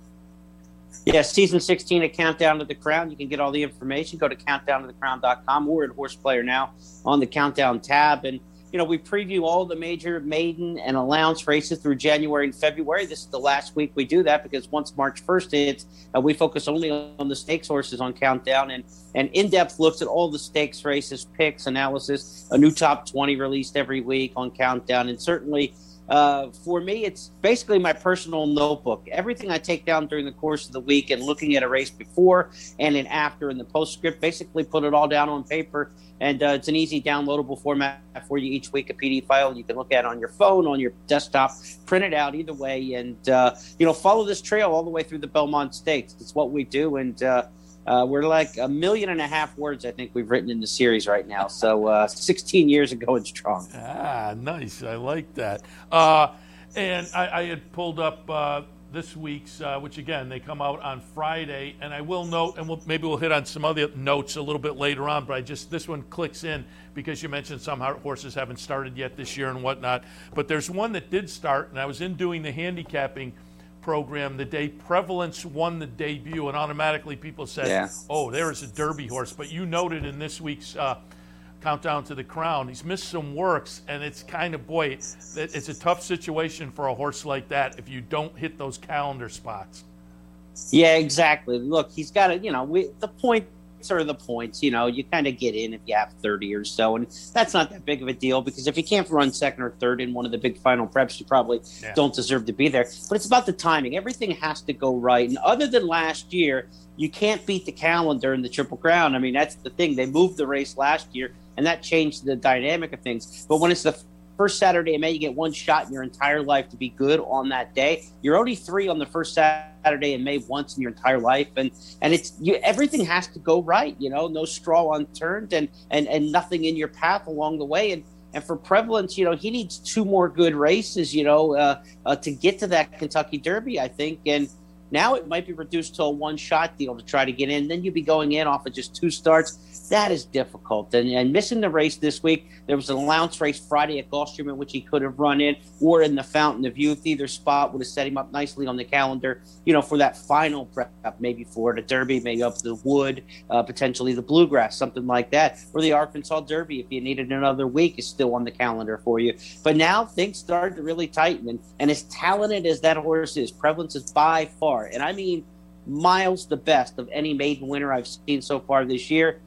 Speaker 8: Yeah, season sixteen of Countdown to the Crown. You can get all the information. Go to countdown to the crown dot com. We're at Horse Player Now on the Countdown tab. And you know, we preview all the major maiden and allowance races through January and February. This is the last week we do that because once March first hits, uh, we focus only on the stakes horses on Countdown and, and in-depth looks at all the stakes races, picks, analysis, a new top twenty released every week on Countdown. And certainly uh, for me, it's basically my personal notebook. Everything I take down during the course of the week and looking at a race before and then after in the postscript, basically put it all down on paper. And uh, it's an easy downloadable format for you each week, a P D F file. You can look at it on your phone, on your desktop, print it out either way. And, uh, you know, follow this trail all the way through the Belmont Stakes. It's what we do. And uh, uh, we're like a million and a half words, I think, we've written in the series right now. So uh, sixteen years ago and strong.
Speaker 2: Ah, nice. I like that. Uh, and I, I had pulled up uh, this week's, uh, which again, they come out on Friday, and I will note, and we'll, maybe we'll hit on some other notes a little bit later on, but I just, this one clicks in because you mentioned some horses haven't started yet this year and whatnot, but there's one that did start, and I was in doing the handicapping program the day Prevalence won the debut, and automatically people said, yeah. oh, there is a Derby horse, but you noted in this week's uh, Countdown to the Crown, he's missed some works, and it's kind of, boy, it's, it's a tough situation for a horse like that if you don't hit those calendar spots.
Speaker 8: Yeah, exactly. Look, he's got to, you know, we, the points are the points, you know, you kind of get in if you have thirty or so, and that's not that big of a deal because if you can't run second or third in one of the big final preps, you probably yeah. don't deserve to be there. But it's about the timing. Everything has to go right. And other than last year, you can't beat the calendar in the Triple Crown. I mean, that's the thing. They moved the race last year, and that changed the dynamic of things. But when it's the first Saturday in May, you get one shot in your entire life to be good on that day. You're only three on the first Saturday in May once in your entire life, and and it's you, everything has to go right. You know, no straw unturned, and and and nothing in your path along the way. And and for Prevalence, you know, he needs two more good races, you know, uh, uh, to get to that Kentucky Derby, I think, and. Now it might be reduced to a one-shot deal to try to get in. Then you'd be going in off of just two starts. That is difficult. And, and missing the race this week, there was an allowance race Friday at Gulfstream in which he could have run in, or in the Fountain of Youth. Either spot would have set him up nicely on the calendar, you know, for that final prep, maybe Florida Derby, maybe up the Wood, uh, potentially the Bluegrass, something like that. Or the Arkansas Derby, if you needed another week, is still on the calendar for you. But now things started to really tighten. And, and as talented as that horse is, Prevalence is by far, and I mean miles the best of any maiden winner I've seen so far this year.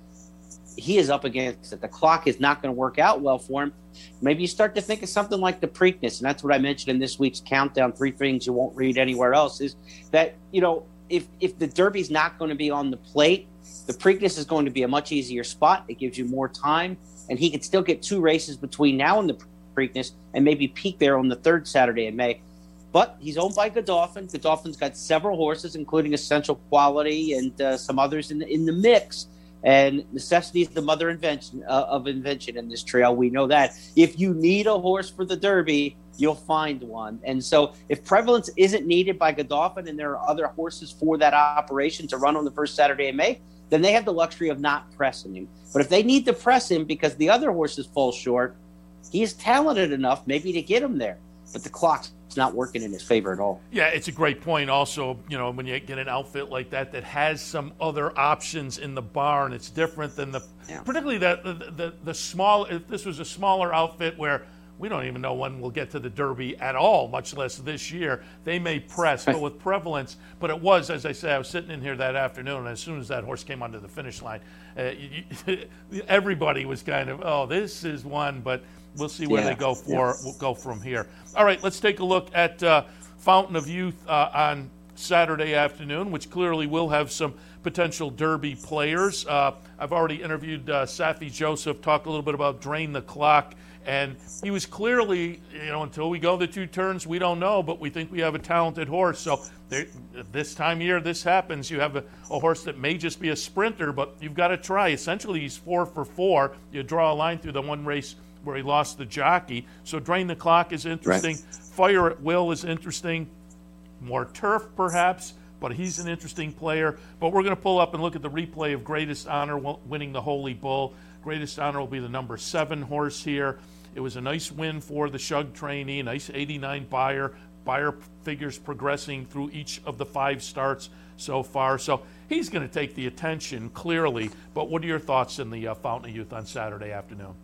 Speaker 8: He is up against it. The clock is not going to work out well for him. Maybe you start to think of something like the Preakness, and that's what I mentioned in this week's Countdown, three things you won't read anywhere else, is that, you know, if if the Derby's not going to be on the plate, The Preakness is going to be a much easier spot. It gives you more time, and he could still get two races between now and the Preakness and maybe peak there on the third Saturday in May. But he's owned by Godolphin. Godolphin's got several horses, including Essential Quality and uh, some others in the, in the mix. And necessity is the mother invention uh, of invention in this trail. We know that. If you need a horse for the Derby, you'll find one. And so if Prevalence isn't needed by Godolphin and there are other horses for that operation to run on the first Saturday in May, then they have the luxury of not pressing him. But if they need to press him because the other horses fall short, he is talented enough maybe to get him there. But the clock's not working in his favor at all.
Speaker 2: Yeah, it's a great point. Also, you know, when you get an outfit like that that has some other options in the barn, it's different than the, yeah. particularly the, the the the small. If this was a smaller outfit where we don't even know when we'll get to the Derby at all, much less this year, they may press. But with Prevalence, but it was, as I said, I was sitting in here that afternoon, and as soon as that horse came onto the finish line, uh, you, everybody was kind of, oh, this is one, but. We'll see where yeah. they go for. Yeah. We'll go from here. All right, let's take a look at uh, Fountain of Youth uh, on Saturday afternoon, which clearly will have some potential Derby players. Uh, I've already interviewed uh, Safi Joseph, talked a little bit about Drain the Clock, and he was clearly, you know, until we go the two turns, we don't know, but we think we have a talented horse. So there, this time of year, this happens. You have a, a horse that may just be a sprinter, but you've got to try. Essentially, he's four for four. You draw a line through the one race where he lost the jockey. So Drain the Clock is interesting. Right. Fire at Will is interesting. More turf, perhaps, but he's an interesting player. But we're going to pull up and look at the replay of Greatest Honor winning the Holy Bull. Greatest Honor will be the number seven horse here. It was a nice win for the Shug trainee, a nice eighty-nine buyer. Buyer figures progressing through each of the five starts so far. So he's going to take the attention, clearly. But what are your thoughts in the uh, Fountain of Youth on Saturday afternoon?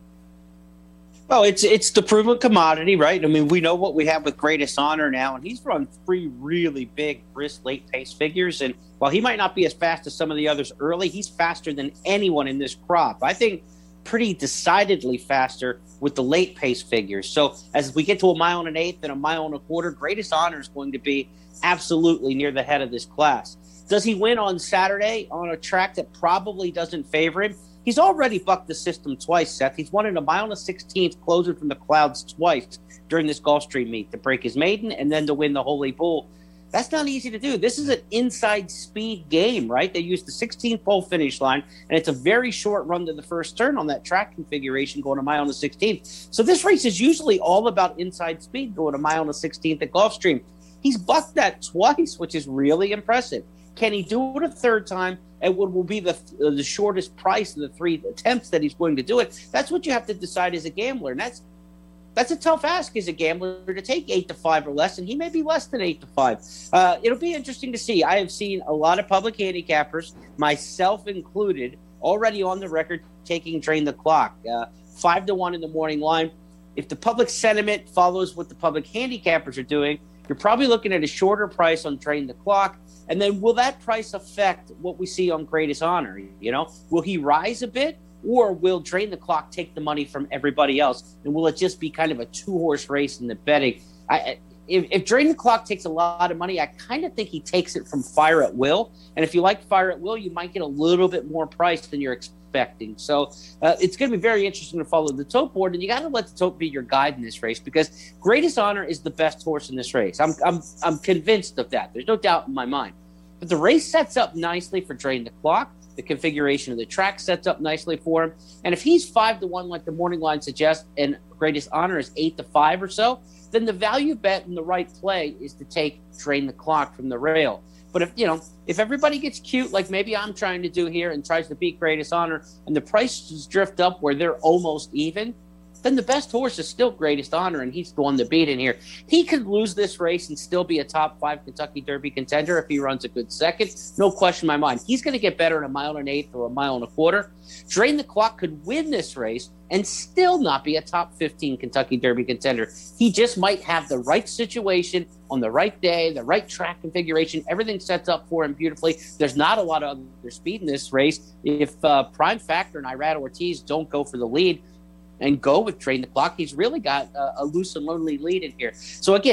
Speaker 8: Well, it's it's the proven commodity, right? I mean, we know what we have with Greatest Honor now, and he's run three really big, brisk, late-pace figures. And while he might not be as fast as some of the others early, he's faster than anyone in this crop. I think pretty decidedly faster with the late-pace figures. So as we get to a mile and an eighth and a mile and a quarter, Greatest Honor is going to be absolutely near the head of this class. Does he win on Saturday on a track that probably doesn't favor him? He's already bucked the system twice, Seth. He's won in a mile and a sixteenth, closing from the clouds twice during this Gulfstream meet to break his maiden and then to win the Holy Bull. That's not easy to do. This is an inside speed game, right? They use the sixteenth pole finish line, and it's a very short run to the first turn on that track configuration going a mile and a sixteenth. So this race is usually all about inside speed going a mile and a sixteenth at Gulfstream. He's bucked that twice, which is really impressive. Can he do it a third time? And what will be the uh, the shortest price of the three attempts that he's going to do it? That's what you have to decide as a gambler. And that's that's a tough ask as a gambler to take eight to five or less, and he may be less than eight to five. Uh, it'll be interesting to see. I have seen a lot of public handicappers, myself included, already on the record taking Drain the Clock. Uh, five to one in the morning line. If the public sentiment follows what the public handicappers are doing, you're probably looking at a shorter price on Drain the Clock. And then will that price affect what we see on Greatest Honor? You know, will he rise a bit, or will Drain the Clock take the money from everybody else? And will it just be kind of a two-horse race in the betting? I, if, if Drain the Clock takes a lot of money, I kind of think he takes it from Fire at Will. And if you like Fire at Will, you might get a little bit more price than you're expecting. So uh, it's going to be very interesting to follow the tote board, and you got to let the tote be your guide in this race, because Greatest Honor is the best horse in this race. I'm I'm I'm convinced of that. There's no doubt in my mind. But the race sets up nicely for Drain the Clock. The configuration of the track sets up nicely for him. And if he's five to one, like the morning line suggests, and Greatest Honor is eight to five or so, then the value bet and the right play is to take Drain the Clock from the rail. But if, you know, if everybody gets cute, like maybe I'm trying to do here, and tries to beat Greatest Honor, and the prices drift up where they're almost even, then the best horse is still Greatest Honor, and he's the one to beat in here. He could lose this race and still be a top five Kentucky Derby contender if he runs a good second. No question in my mind. He's going to get better in a mile and an eighth or a mile and a quarter. Drain the Clock could win this race and still not be a top fifteen Kentucky Derby contender. He just might have the right situation on the right day, the right track configuration. Everything sets up for him beautifully. There's not a lot of other speed in this race. If uh, Prime Factor and Irad Ortiz don't go for the lead and go with Drain the Clock, he's really got a, a loose and lonely lead in here. So again,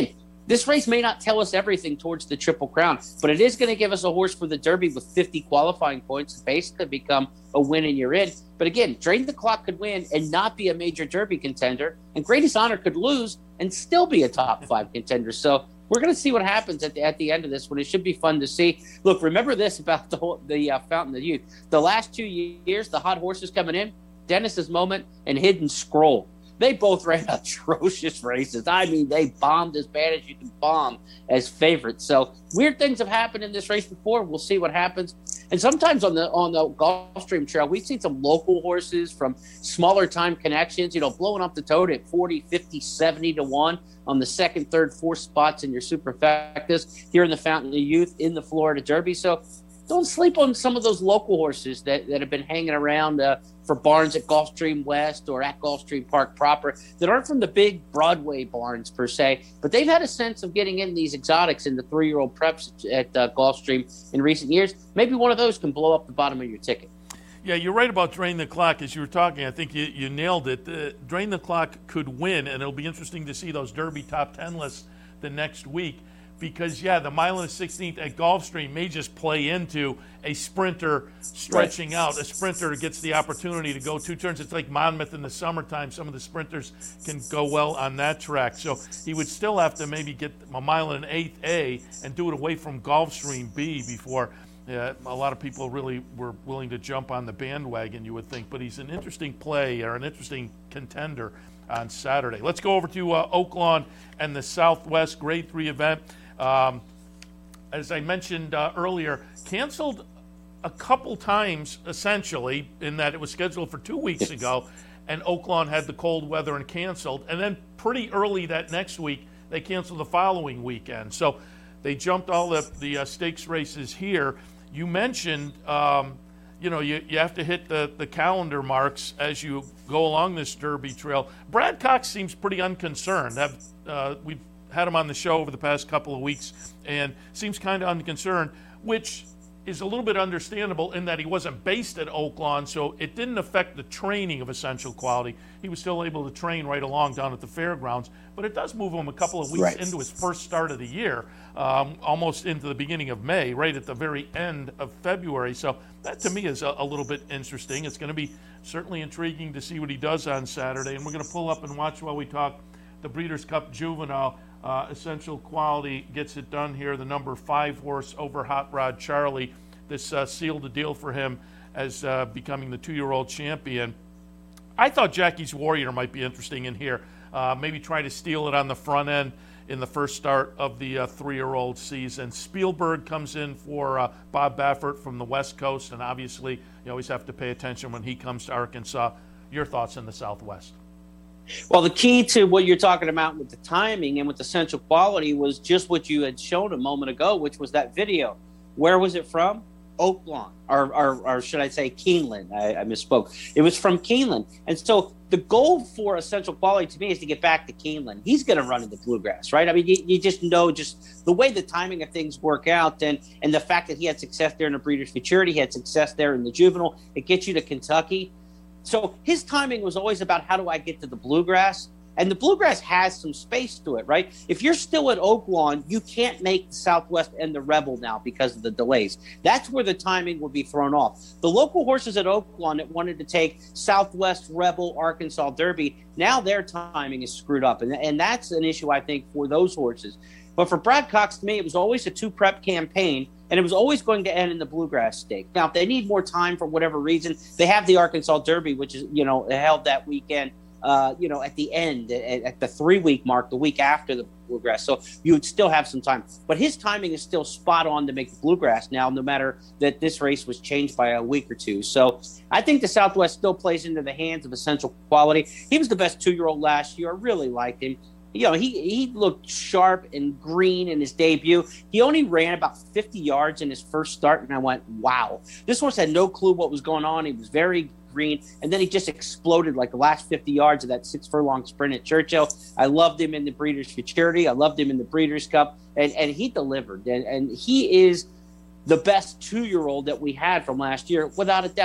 Speaker 8: This race may not tell us everything towards the Triple Crown, but it is going to give us a horse for the Derby with fifty qualifying points to basically become a win and you're in. But again, Drain the Clock could win and not be a major Derby contender, and Greatest Honor could lose and still be a top five contender. So we're going to see what happens at the at the end of this one. It should be fun to see. Look, remember this about the whole, the uh, Fountain of Youth. The last two years, the hot horses coming in, Dennis's Moment and Hidden Scroll. They both ran atrocious races. I mean, they bombed as bad as you can bomb as favorites. So weird things have happened in this race before. We'll see what happens. And sometimes on the on the Gulfstream Trail, we've seen some local horses from smaller time connections, you know, blowing up the tote at forty, fifty, seventy to one on the second, third, fourth spots in your superfectas here in the Fountain of Youth in the Florida Derby. So don't sleep on some of those local horses that, that have been hanging around uh, for barns at Gulfstream West or at Gulfstream Park proper that aren't from the big Broadway barns per se, but they've had a sense of getting in these exotics in the three-year-old preps at uh, Gulfstream in recent years. Maybe one of those can blow up the bottom of your ticket.
Speaker 2: Yeah, you're right about Drain the Clock. As you were talking, I think you, you nailed it. Uh, Drain the Clock could win, and it'll be interesting to see those Derby top ten lists the next week. Because, yeah, the mile and the sixteenth at Gulfstream may just play into a sprinter stretching right out. A sprinter gets the opportunity to go two turns. It's like Monmouth in the summertime. Some of the sprinters can go well on that track. So he would still have to maybe get a mile and an eighth A and do it away from Gulfstream B before uh, a lot of people really were willing to jump on the bandwagon, you would think. But he's an interesting play or an interesting contender on Saturday. Let's go over to uh, Oaklawn and the Southwest Grade three event. Um, as I mentioned uh, earlier, canceled a couple times, essentially, in that it was scheduled for two weeks ago, and Oaklawn had the cold weather and canceled. And then pretty early that next week, they canceled the following weekend. So they jumped all the, the uh, stakes races here. You mentioned, um, you know, you, you have to hit the, the calendar marks as you go along this Derby trail. Brad Cox seems pretty unconcerned. Have, uh, we've had him on the show over the past couple of weeks and seems kind of unconcerned, which is a little bit understandable in that he wasn't based at Oaklawn, so it didn't affect the training of Essential Quality. He was still able to train right along down at the fairgrounds, but it does move him a couple of weeks right into his first start of the year, um, almost into the beginning of May, right at the very end of February. So that to me is a, a little bit interesting. It's going to be certainly intriguing to see what he does on Saturday, and we're going to pull up and watch while we talk the Breeders' Cup Juvenile. Uh, Essential Quality gets it done here. The number five horse over Hot Rod Charlie. This uh, sealed the deal for him as uh, becoming the two-year-old champion. I thought Jackie's Warrior might be interesting in here. Uh, maybe try to steal it on the front end in the first start of the uh, three-year-old season. Spielberg comes in for uh, Bob Baffert from the West Coast, and obviously you always have to pay attention when he comes to Arkansas. Your thoughts in the Southwest?
Speaker 8: Well, the key to what you're talking about with the timing and with Essential Quality was just what you had shown a moment ago, which was that video. Where was it from? Oaklawn, or, or, or should I say Keeneland? I, I misspoke. It was from Keeneland. And so the goal for Essential Quality to me is to get back to Keeneland. He's going to run into bluegrass, right? I mean, you, you just know just the way the timing of things work out and, and the fact that he had success there in the Breeders' Futurity, he had success there in the Juvenile, it gets you to Kentucky. So his timing was always about how do I get to the bluegrass? And the bluegrass has some space to it, right? If you're still at Oaklawn, you can't make the Southwest and the Rebel now because of the delays. That's where the timing will be thrown off. The local horses at Oaklawn that wanted to take Southwest, Rebel, Arkansas Derby, now their timing is screwed up. And, and that's an issue, I think, for those horses. But for Brad Cox, to me, it was always a two-prep campaign, and it was always going to end in the Bluegrass Stake. Now, if they need more time for whatever reason, they have the Arkansas Derby, which is, you know, held that weekend, uh, you know, at the end, at, at the three-week mark, the week after the Bluegrass. So you would still have some time. But his timing is still spot on to make the Bluegrass now, no matter that this race was changed by a week or two. So I think the Southwest still plays into the hands of Essential Quality. He was the best two-year-old last year. I really liked him. You know, he, he looked sharp and green in his debut. He only ran about fifty yards in his first start, and I went, wow. This horse had no clue what was going on. He was very green, and then he just exploded like the last fifty yards of that six-furlong sprint at Churchill. I loved him in the Breeders' Futurity. I loved him in the Breeders' Cup, and, and he delivered. And, and he is the best two-year-old that we had from last year, without a doubt.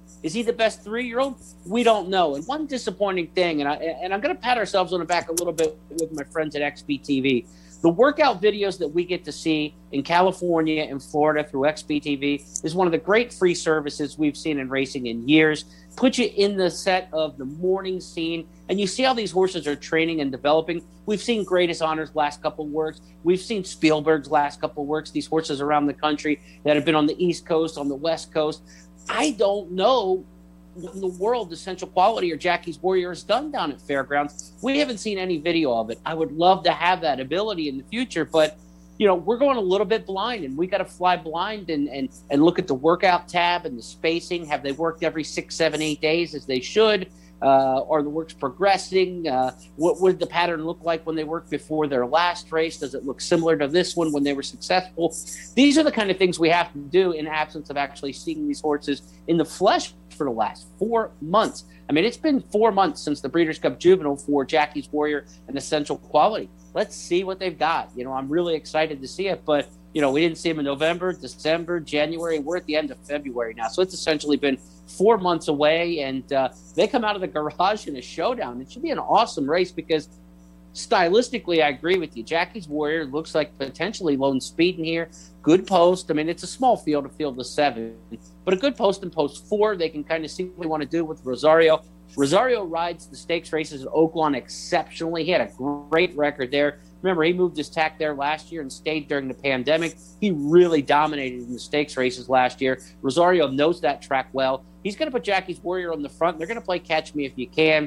Speaker 8: Is he the best three-year-old? We don't know. And one disappointing thing, and, I, and I'm going to pat ourselves on the back a little bit with my friends at X B T V. The workout videos that we get to see in California and Florida through X B T V is one of the great free services we've seen in racing in years. Put you in the set of the morning scene, and you see how these horses are training and developing. We've seen Greatest Honors last couple of works. We've seen Spielberg's last couple of works, these horses around the country that have been on the East Coast, on the West Coast. I don't know what in the world the Essential Quality or Jackie's Warrior has done down at Fairgrounds. We haven't seen any video of it. I would love to have that ability in the future, but you know, we're going a little bit blind, and we got to fly blind and, and, and look at the workout tab and the spacing. Have they worked every six, seven, eight days as they should? Uh, are the works progressing? Uh, what would the pattern look like when they worked before their last race? Does it look similar to this one when they were successful? These are the kind of things we have to do in absence of actually seeing these horses in the flesh for the last four months. I mean, it's been four months since the Breeders' Cup Juvenile for Jackie's Warrior and Essential Quality. Let's see what they've got. You know, I'm really excited to see it, but you know, we didn't see them in November, December, January. We're at the end of February now. So it's essentially been four months away, and uh, they come out of the garage in a showdown. It should be an awesome race because stylistically, I agree with you. Jackie's Warrior looks like potentially Lone Speed in here. Good post. I mean, it's a small field, a field of seven, but a good post and post four. They can kind of see what they want to do with Rosario. Rosario rides the stakes races at Oaklawn exceptionally. He had a great record there. Remember, he moved his tack there last year and stayed during the pandemic. He really dominated in the stakes races last year. Rosario knows that track well. He's going to put Jackie's Warrior on the front. They're going to play Catch Me If You Can.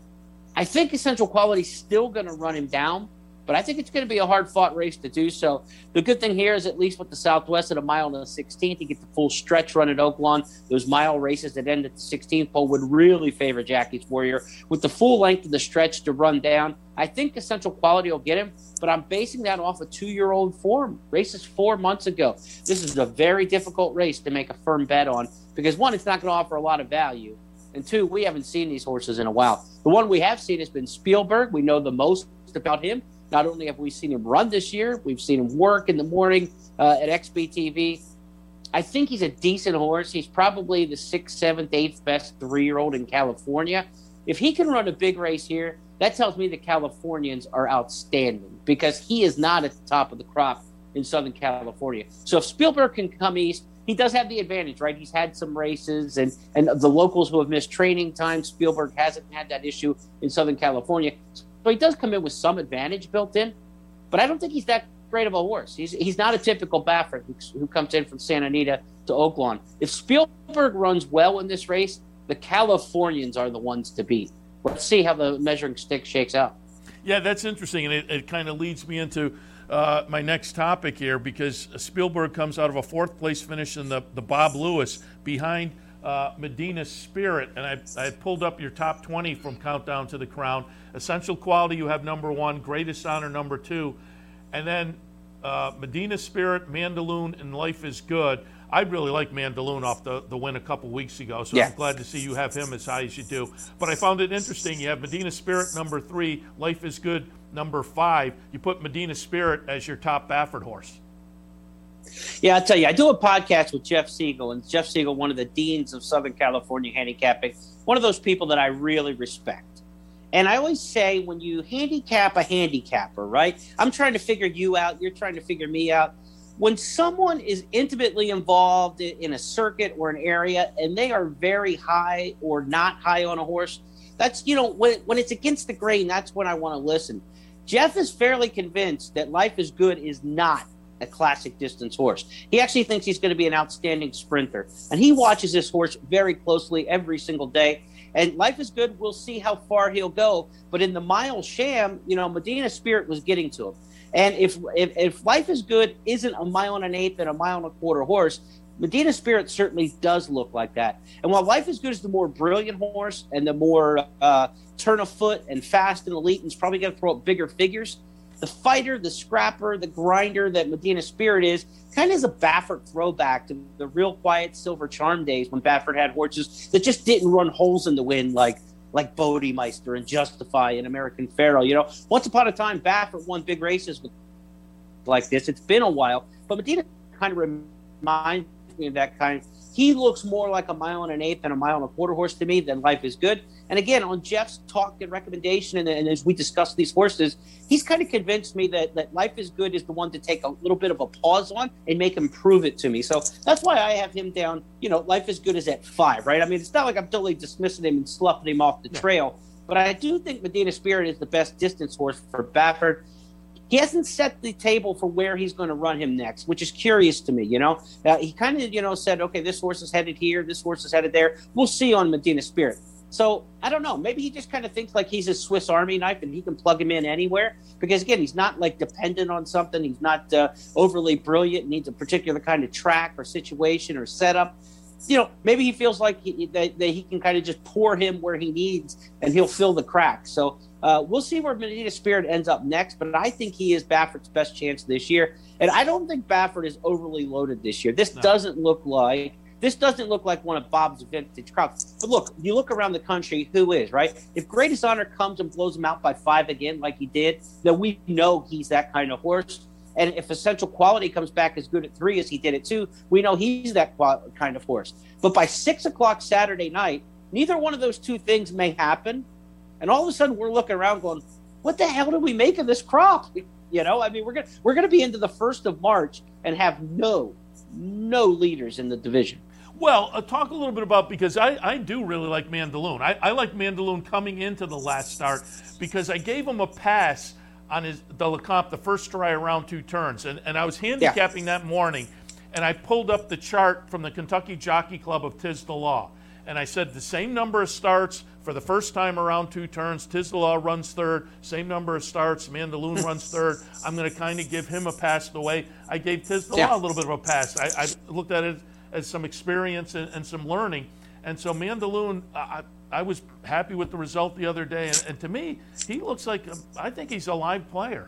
Speaker 8: I think Essential Quality's still going to run him down, but I think it's going to be a hard-fought race to do so. The good thing here is at least with the Southwest at a mile and a sixteenth, you get the full stretch run at Oaklawn. Those mile races that end at the sixteenth pole would really favor Jackie's Warrior. With the full length of the stretch to run down, I think Essential Quality will get him, but I'm basing that off a two-year-old form. Races four months ago. This is a very difficult race to make a firm bet on because, one, it's not going to offer a lot of value, and two, we haven't seen these horses in a while. The one we have seen has been Spielberg. We know the most about him. Not only have we seen him run this year, we've seen him work in the morning uh, at X B T V. I think he's a decent horse. He's probably the sixth, seventh, eighth best three-year-old in California. If he can run a big race here, that tells me the Californians are outstanding because he is not at the top of the crop in Southern California. So if Spielberg can come east, he does have the advantage, right? He's had some races, and, and the locals who have missed training time, Spielberg hasn't had that issue in Southern California. So he does come in with some advantage built in, but I don't think he's that great of a horse. He's he's not a typical Baffert who, who comes in from Santa Anita to Oaklawn. If Spielberg runs well in this race, the Californians are the ones to beat. Let's see how the measuring stick shakes out.
Speaker 2: Yeah, that's interesting, and it, it kind of leads me into uh, my next topic here because Spielberg comes out of a fourth-place finish in the, the Bob Lewis behind uh, Medina Spirit, and I, I pulled up your top twenty from Countdown to the Crown. Essential Quality, you have number one. Greatest Honor, number two. And then uh, Medina Spirit, Mandaloon, and Life is Good. I really like Mandaloon off the, the win a couple weeks ago, so yeah. I'm glad to see you have him as high as you do. But I found it interesting. You have Medina Spirit, number three, Life is Good, number five. You put Medina Spirit as your top Baffert horse.
Speaker 8: Yeah, I'll tell you, I do a podcast with Jeff Siegel, and Jeff Siegel, one of the deans of Southern California handicapping, one of those people that I really respect. And I always say when you handicap a handicapper, right, I'm trying to figure you out, you're trying to figure me out. When someone is intimately involved in a circuit or an area and they are very high or not high on a horse, that's, you know, when, when it's against the grain, that's when I want to listen. Jeff is fairly convinced that Life is Good is not a classic distance horse. He actually thinks he's going to be an outstanding sprinter. And he watches this horse very closely every single day. And Life is Good, we'll see how far he'll go. But in the mile sham, you know, Medina Spirit was getting to him. And if, if if Life is Good isn't a mile and an eighth and a mile and a quarter horse, Medina Spirit certainly does look like that. And while Life is Good is the more brilliant horse and the more uh, turn of foot and fast and elite, and is probably going to throw up bigger figures, the fighter, the scrapper, the grinder that Medina Spirit is, kind of is a Baffert throwback to the real quiet Silver Charm days when Baffert had horses that just didn't run holes in the wind like like Bodemeister and Justify and American Pharaoh. You know, once upon a time, Baffert won big races with, like this. It's been a while, but Medina kind of reminds me of that kind he looks more like a mile and an eighth and a mile and a quarter horse to me than Life is Good. And again, on Jeff's talk and recommendation, and, and as we discuss these horses, he's kind of convinced me that, that Life is Good is the one to take a little bit of a pause on and make him prove it to me. So that's why I have him down, you know, Life is Good is at five, right? I mean, it's not like I'm totally dismissing him and sloughing him off the trail, but I do think Medina Spirit is the best distance horse for Baffert. He hasn't set the table for where he's going to run him next, which is curious to me, you know. Uh, he kind of, you know, said, okay, this horse is headed here, this horse is headed there. We'll see on Medina Spirit. So, I don't know. Maybe he just kind of thinks like he's a Swiss Army knife and he can plug him in anywhere. Because, again, he's not, like, dependent on something. He's not uh, overly brilliant, needs a particular kind of track or situation or setup. You know, maybe he feels like he, that, that he can kind of just pour him where he needs and he'll fill the cracks. So, Uh, we'll see where Medina Spirit ends up next, but I think he is Baffert's best chance this year. And I don't think Baffert is overly loaded this year. This no. doesn't look like this doesn't look like one of Bob's vintage crops. But look, you look around the country, who is, right? If Greatest Honor comes and blows him out by five again like he did, then we know he's that kind of horse. And if Essential Quality comes back as good at three as he did at two, we know he's that qual- kind of horse. But by six o'clock Saturday night, neither one of those two things may happen. And all of a sudden, we're looking around going, what the hell do we make of this crop? You know, I mean, we're going we're gonna be into the first of March and have no, no leaders in the division.
Speaker 2: Well, uh, talk a little bit about, because I, I do really like Mandaloun. I, I like Mandaloun coming into the last start because I gave him a pass on his the Lecomte, the first try around two turns. And, and I was handicapping yeah. that morning, and I pulled up the chart from the Kentucky Jockey Club of Tiz the Law. And I said the same number of starts for the first time around two turns. Tiz the Law runs third. Same number of starts. Mandaloun runs third. I'm going to kind of give him a pass the way I gave Tiz the yeah. Law a little bit of a pass. I, I looked at it as some experience and, and some learning. And so Mandaloun, I, I was happy with the result the other day. And, and to me, he looks like, a, I think he's a live player.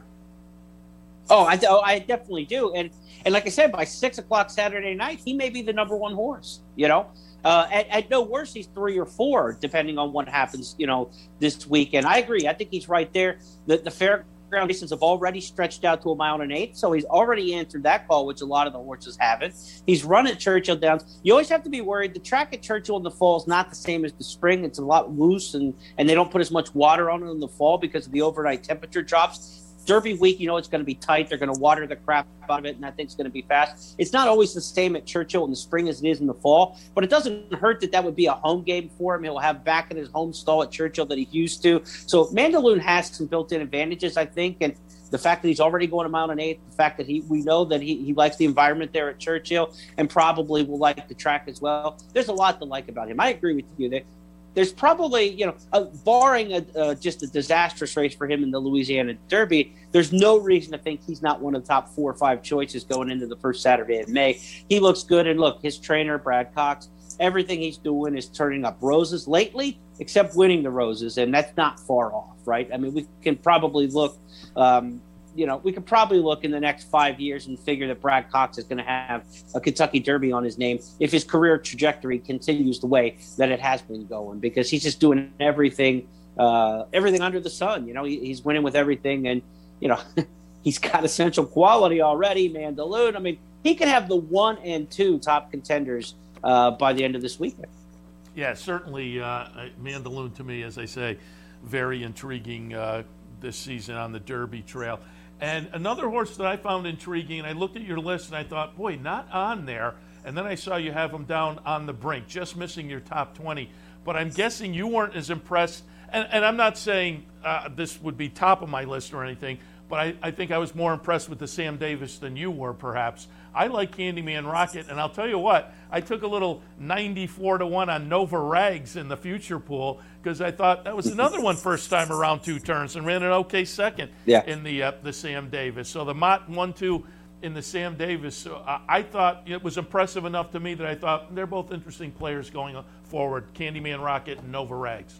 Speaker 8: Oh, I, oh, I definitely do. And and like I said, by six o'clock Saturday night, he may be the number one horse, you know. Uh, at, at no worse, he's three or four, depending on what happens, you know, this weekend. I agree. I think he's right there. The, the fairground distance have already stretched out to a mile and an eighth, so he's already answered that call, which a lot of the horses haven't. He's run at Churchill Downs. You always have to be worried. The track at Churchill in the fall is not the same as the spring. It's a lot loose, and, and they don't put as much water on it in the fall because of the overnight temperature drops. Derby week, you know it's going to be tight. They're going to water the crap out of it, and that thing's going to be fast. It's not always the same at Churchill in the spring as it is in the fall, but it doesn't hurt that that would be a home game for him. He'll have back in his home stall at Churchill that he's used to. So Mandaloun has some built-in advantages, I think, and the fact that he's already going a mile and an eighth, the fact that he we know that he, he likes the environment there at Churchill and probably will like the track as well. There's a lot to like about him. I agree with you that there's probably, you know, uh, barring a, uh, just a disastrous race for him in the Louisiana Derby, there's no reason to think he's not one of the top four or five choices going into the first Saturday in May. He looks good, and look, his trainer, Brad Cox, everything he's doing is turning up roses lately, except winning the roses, and that's not far off, right? I mean, we can probably look, um, you know, we could probably look in the next five years and figure that Brad Cox is going to have a Kentucky Derby on his name if his career trajectory continues the way that it has been going, because he's just doing everything, uh, everything under the sun. You know, he, he's winning with everything, and, you know, he's got Essential Quality already, Mandaloun. I mean, he can have the one and two top contenders uh, by the end of this weekend.
Speaker 2: Yeah, certainly uh, Mandaloun, to me, as I say, very intriguing uh, this season on the Derby trail. And another horse that I found intriguing, and I looked at your list and I thought, boy, not on there. And then I saw you have him down on the brink, just missing your top twenty. But I'm guessing you weren't as impressed. And, and I'm not saying uh, this would be top of my list or anything, but I, I think I was more impressed with the Sam Davis than you were, perhaps. I like Candyman Rocket, and I'll tell you what, I took a little ninety-four to one on Nova Rags in the future pool because I thought that was another one first time around two turns and ran an okay second
Speaker 8: yeah.
Speaker 2: in the uh, the Sam Davis. So the Mott one two in the Sam Davis, so uh, I thought it was impressive enough to me that I thought they're both interesting players going forward, Candyman Rocket and Nova Rags.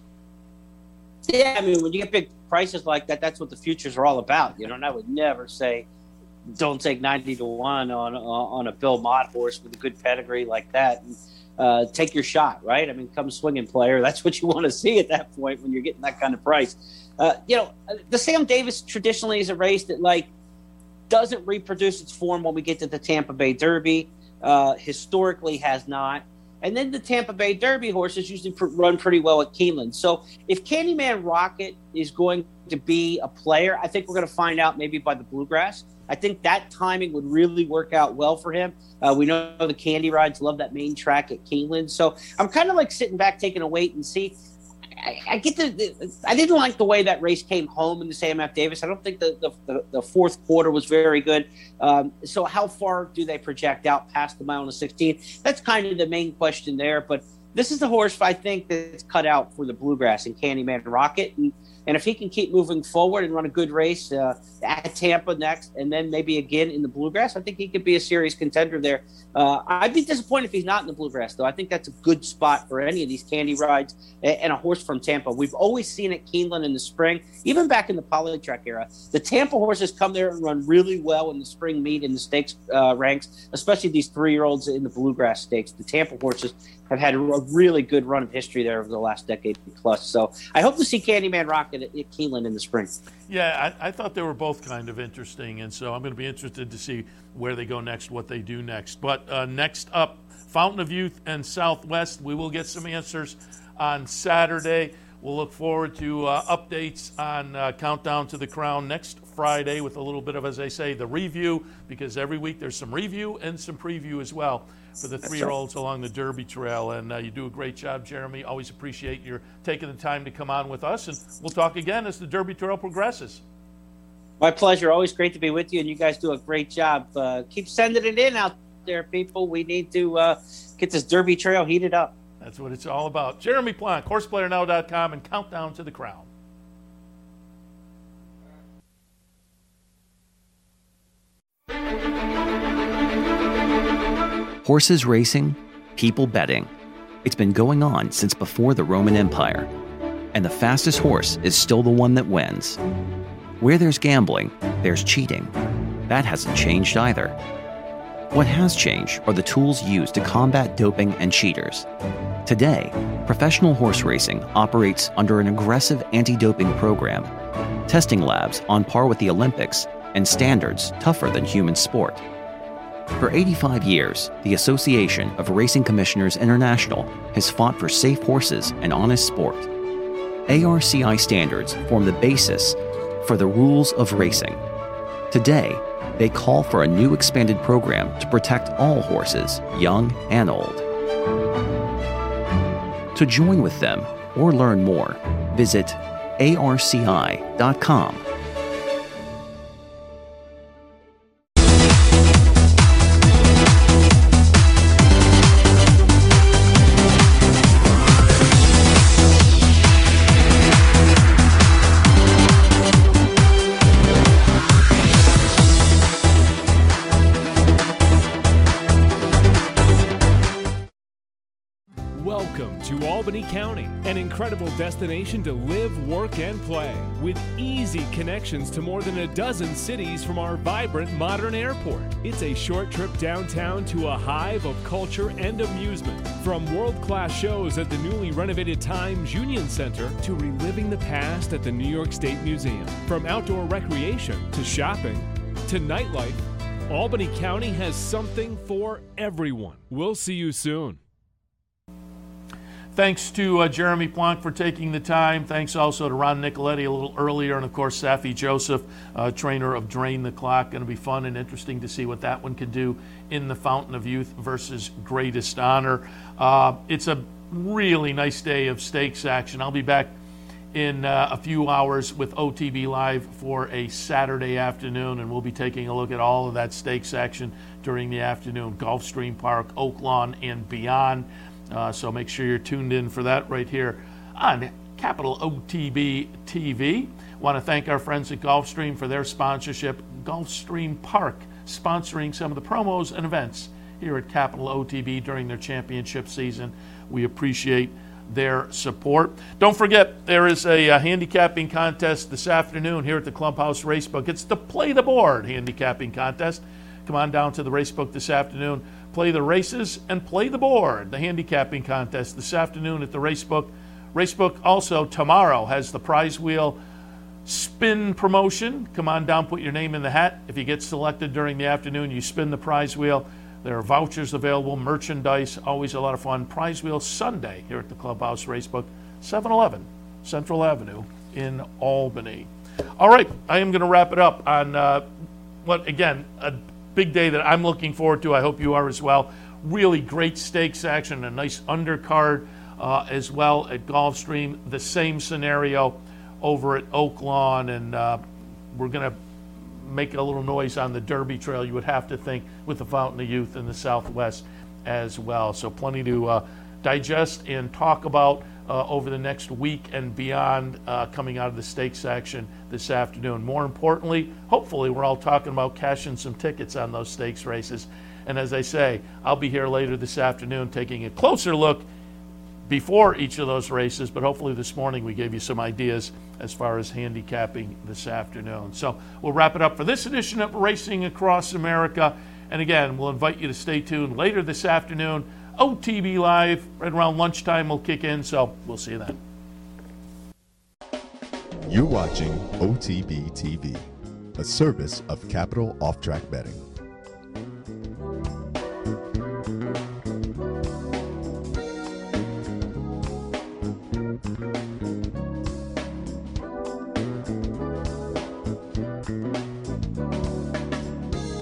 Speaker 8: Yeah, I mean, when you get big prices like that, that's what the futures are all about. You know, and I would never say don't take ninety to one on on a Bill Mott horse with a good pedigree like that. And, uh, take your shot, right? I mean, come swinging player. That's what you want to see at that point when you're getting that kind of price. Uh, you know, the Sam Davis traditionally is a race that, like, doesn't reproduce its form when we get to the Tampa Bay Derby. Uh, historically has not. And then the Tampa Bay Derby horses usually pr- run pretty well at Keeneland. So if Candyman Rocket is going to be a player, I think we're going to find out maybe by the Bluegrass. I think that timing would really work out well for him. Uh, we know the Candy Rides love that main track at Keeneland. So I'm kind of like sitting back, taking a wait and see. I, I get the, the. I didn't like the way that race came home in the Sam F. Davis. I don't think the the, the, the fourth quarter was very good. Um, so how far do they project out past the mile and a sixteen? That's kind of the main question there. But this is the horse I think that's cut out for the Bluegrass and Candyman Rocket. And, and if he can keep moving forward and run a good race uh, at Tampa next, and then maybe again in the Bluegrass, I think he could be a serious contender there. Uh, I'd be disappointed if he's not in the Bluegrass, though. I think that's a good spot for any of these Candy Rides and a horse from Tampa. We've always seen at Keeneland in the spring, even back in the Polytrack era, the Tampa horses come there and run really well in the spring meet in the stakes uh, ranks, especially these three-year-olds in the Bluegrass stakes. The Tampa horses have had a really good run of history there over the last decade plus. So I hope to see Candyman Rocket at, at Keeneland in the spring.
Speaker 2: Yeah, I, I thought they were both kind of interesting, and so I'm going to be interested to see where they go next, what they do next. But uh, next up, Fountain of Youth and Southwest. We will get some answers on Saturday. We'll look forward to uh, updates on uh, Countdown to the Crown next Friday with a little bit of, as I say, the review, because every week there's some review and some preview as well for the three-year-olds along the Derby Trail. And uh, you do a great job, Jeremy. Always appreciate your taking the time to come on with us. And we'll talk again as the Derby Trail progresses.
Speaker 8: My pleasure. Always great to be with you, and you guys do a great job. Uh, keep sending it in out there, people. We need to uh, get this Derby Trail heated up.
Speaker 2: That's what it's all about. Jeremy Plonk, horse player now dot com, and Countdown to the Crown.
Speaker 9: Horses racing, people betting. It's been going on since before the Roman Empire. And the fastest horse is still the one that wins. Where there's gambling, there's cheating. That hasn't changed either. What has changed are the tools used to combat doping and cheaters. Today, professional horse racing operates under an aggressive anti-doping program, testing labs on par with the Olympics, and standards tougher than human sport. For eighty-five years, the Association of Racing Commissioners International has fought for safe horses and honest sport. A R C I standards form the basis for the rules of racing. Today, they call for a new expanded program to protect all horses, young and old. To join with them or learn more, visit A R C I dot com.
Speaker 10: Welcome to Albany County, an incredible destination to live, work, and play, with easy connections to more than a dozen cities from our vibrant modern airport. It's a short trip downtown to a hive of culture and amusement, from world-class shows at the newly renovated Times Union Center to reliving the past at the New York State Museum. From outdoor recreation to shopping to nightlife, Albany County has something for everyone. We'll see you soon.
Speaker 2: Thanks to uh, Jeremy Plonk for taking the time. Thanks also to Ron Nicoletti a little earlier, and of course Safi Joseph, uh, trainer of Drain the Clock. Going to be fun and interesting to see what that one could do in the Fountain of Youth versus Greatest Honor. Uh, it's a really nice day of stakes action. I'll be back in uh, a few hours with O T B Live for a Saturday afternoon, and we'll be taking a look at all of that stakes action during the afternoon. Gulfstream Park, Oaklawn, and beyond. Uh, so make sure you're tuned in for that right here on Capital O T B T V. Want to thank our friends at Gulfstream for their sponsorship. Gulfstream Park sponsoring some of the promos and events here at Capital O T B during their championship season. We appreciate their support. Don't forget, there is a, a handicapping contest this afternoon here at the Clubhouse Racebook. It's the Play the Board handicapping contest. Come on down to the Racebook this afternoon. Play the races and play the board. The handicapping contest this afternoon at the Racebook. Racebook also tomorrow has the prize wheel spin promotion. Come on down, put your name in the hat. If you get selected during the afternoon, you spin the prize wheel. There are vouchers available, merchandise, always a lot of fun. Prize Wheel Sunday here at the Clubhouse Racebook, seven eleven Central Avenue in Albany. All right, I am going to wrap it up on uh, what, again, a big day that I'm looking forward to. I hope you are as well. Really great stakes action, a nice undercard uh, as well at Gulfstream. The same scenario over at Oak Lawn, and uh, we're going to make a little noise on the Derby Trail, you would have to think, with the Fountain of Youth in the Southwest as well. So plenty to uh, digest and talk about uh, over the next week and beyond uh, coming out of the stakes action this afternoon. More importantly, hopefully we're all talking about cashing some tickets on those stakes races. And as I say, I'll be here later this afternoon taking a closer look before each of those races, but hopefully this morning we gave you some ideas as far as handicapping this afternoon. So we'll wrap it up for this edition of Racing Across America. And again, we'll invite you to stay tuned later this afternoon. O T B Live, right around lunchtime, will kick in, so we'll see you then.
Speaker 11: You're watching O T B T V, a service of Capital Off Track Betting.
Speaker 12: Thank you.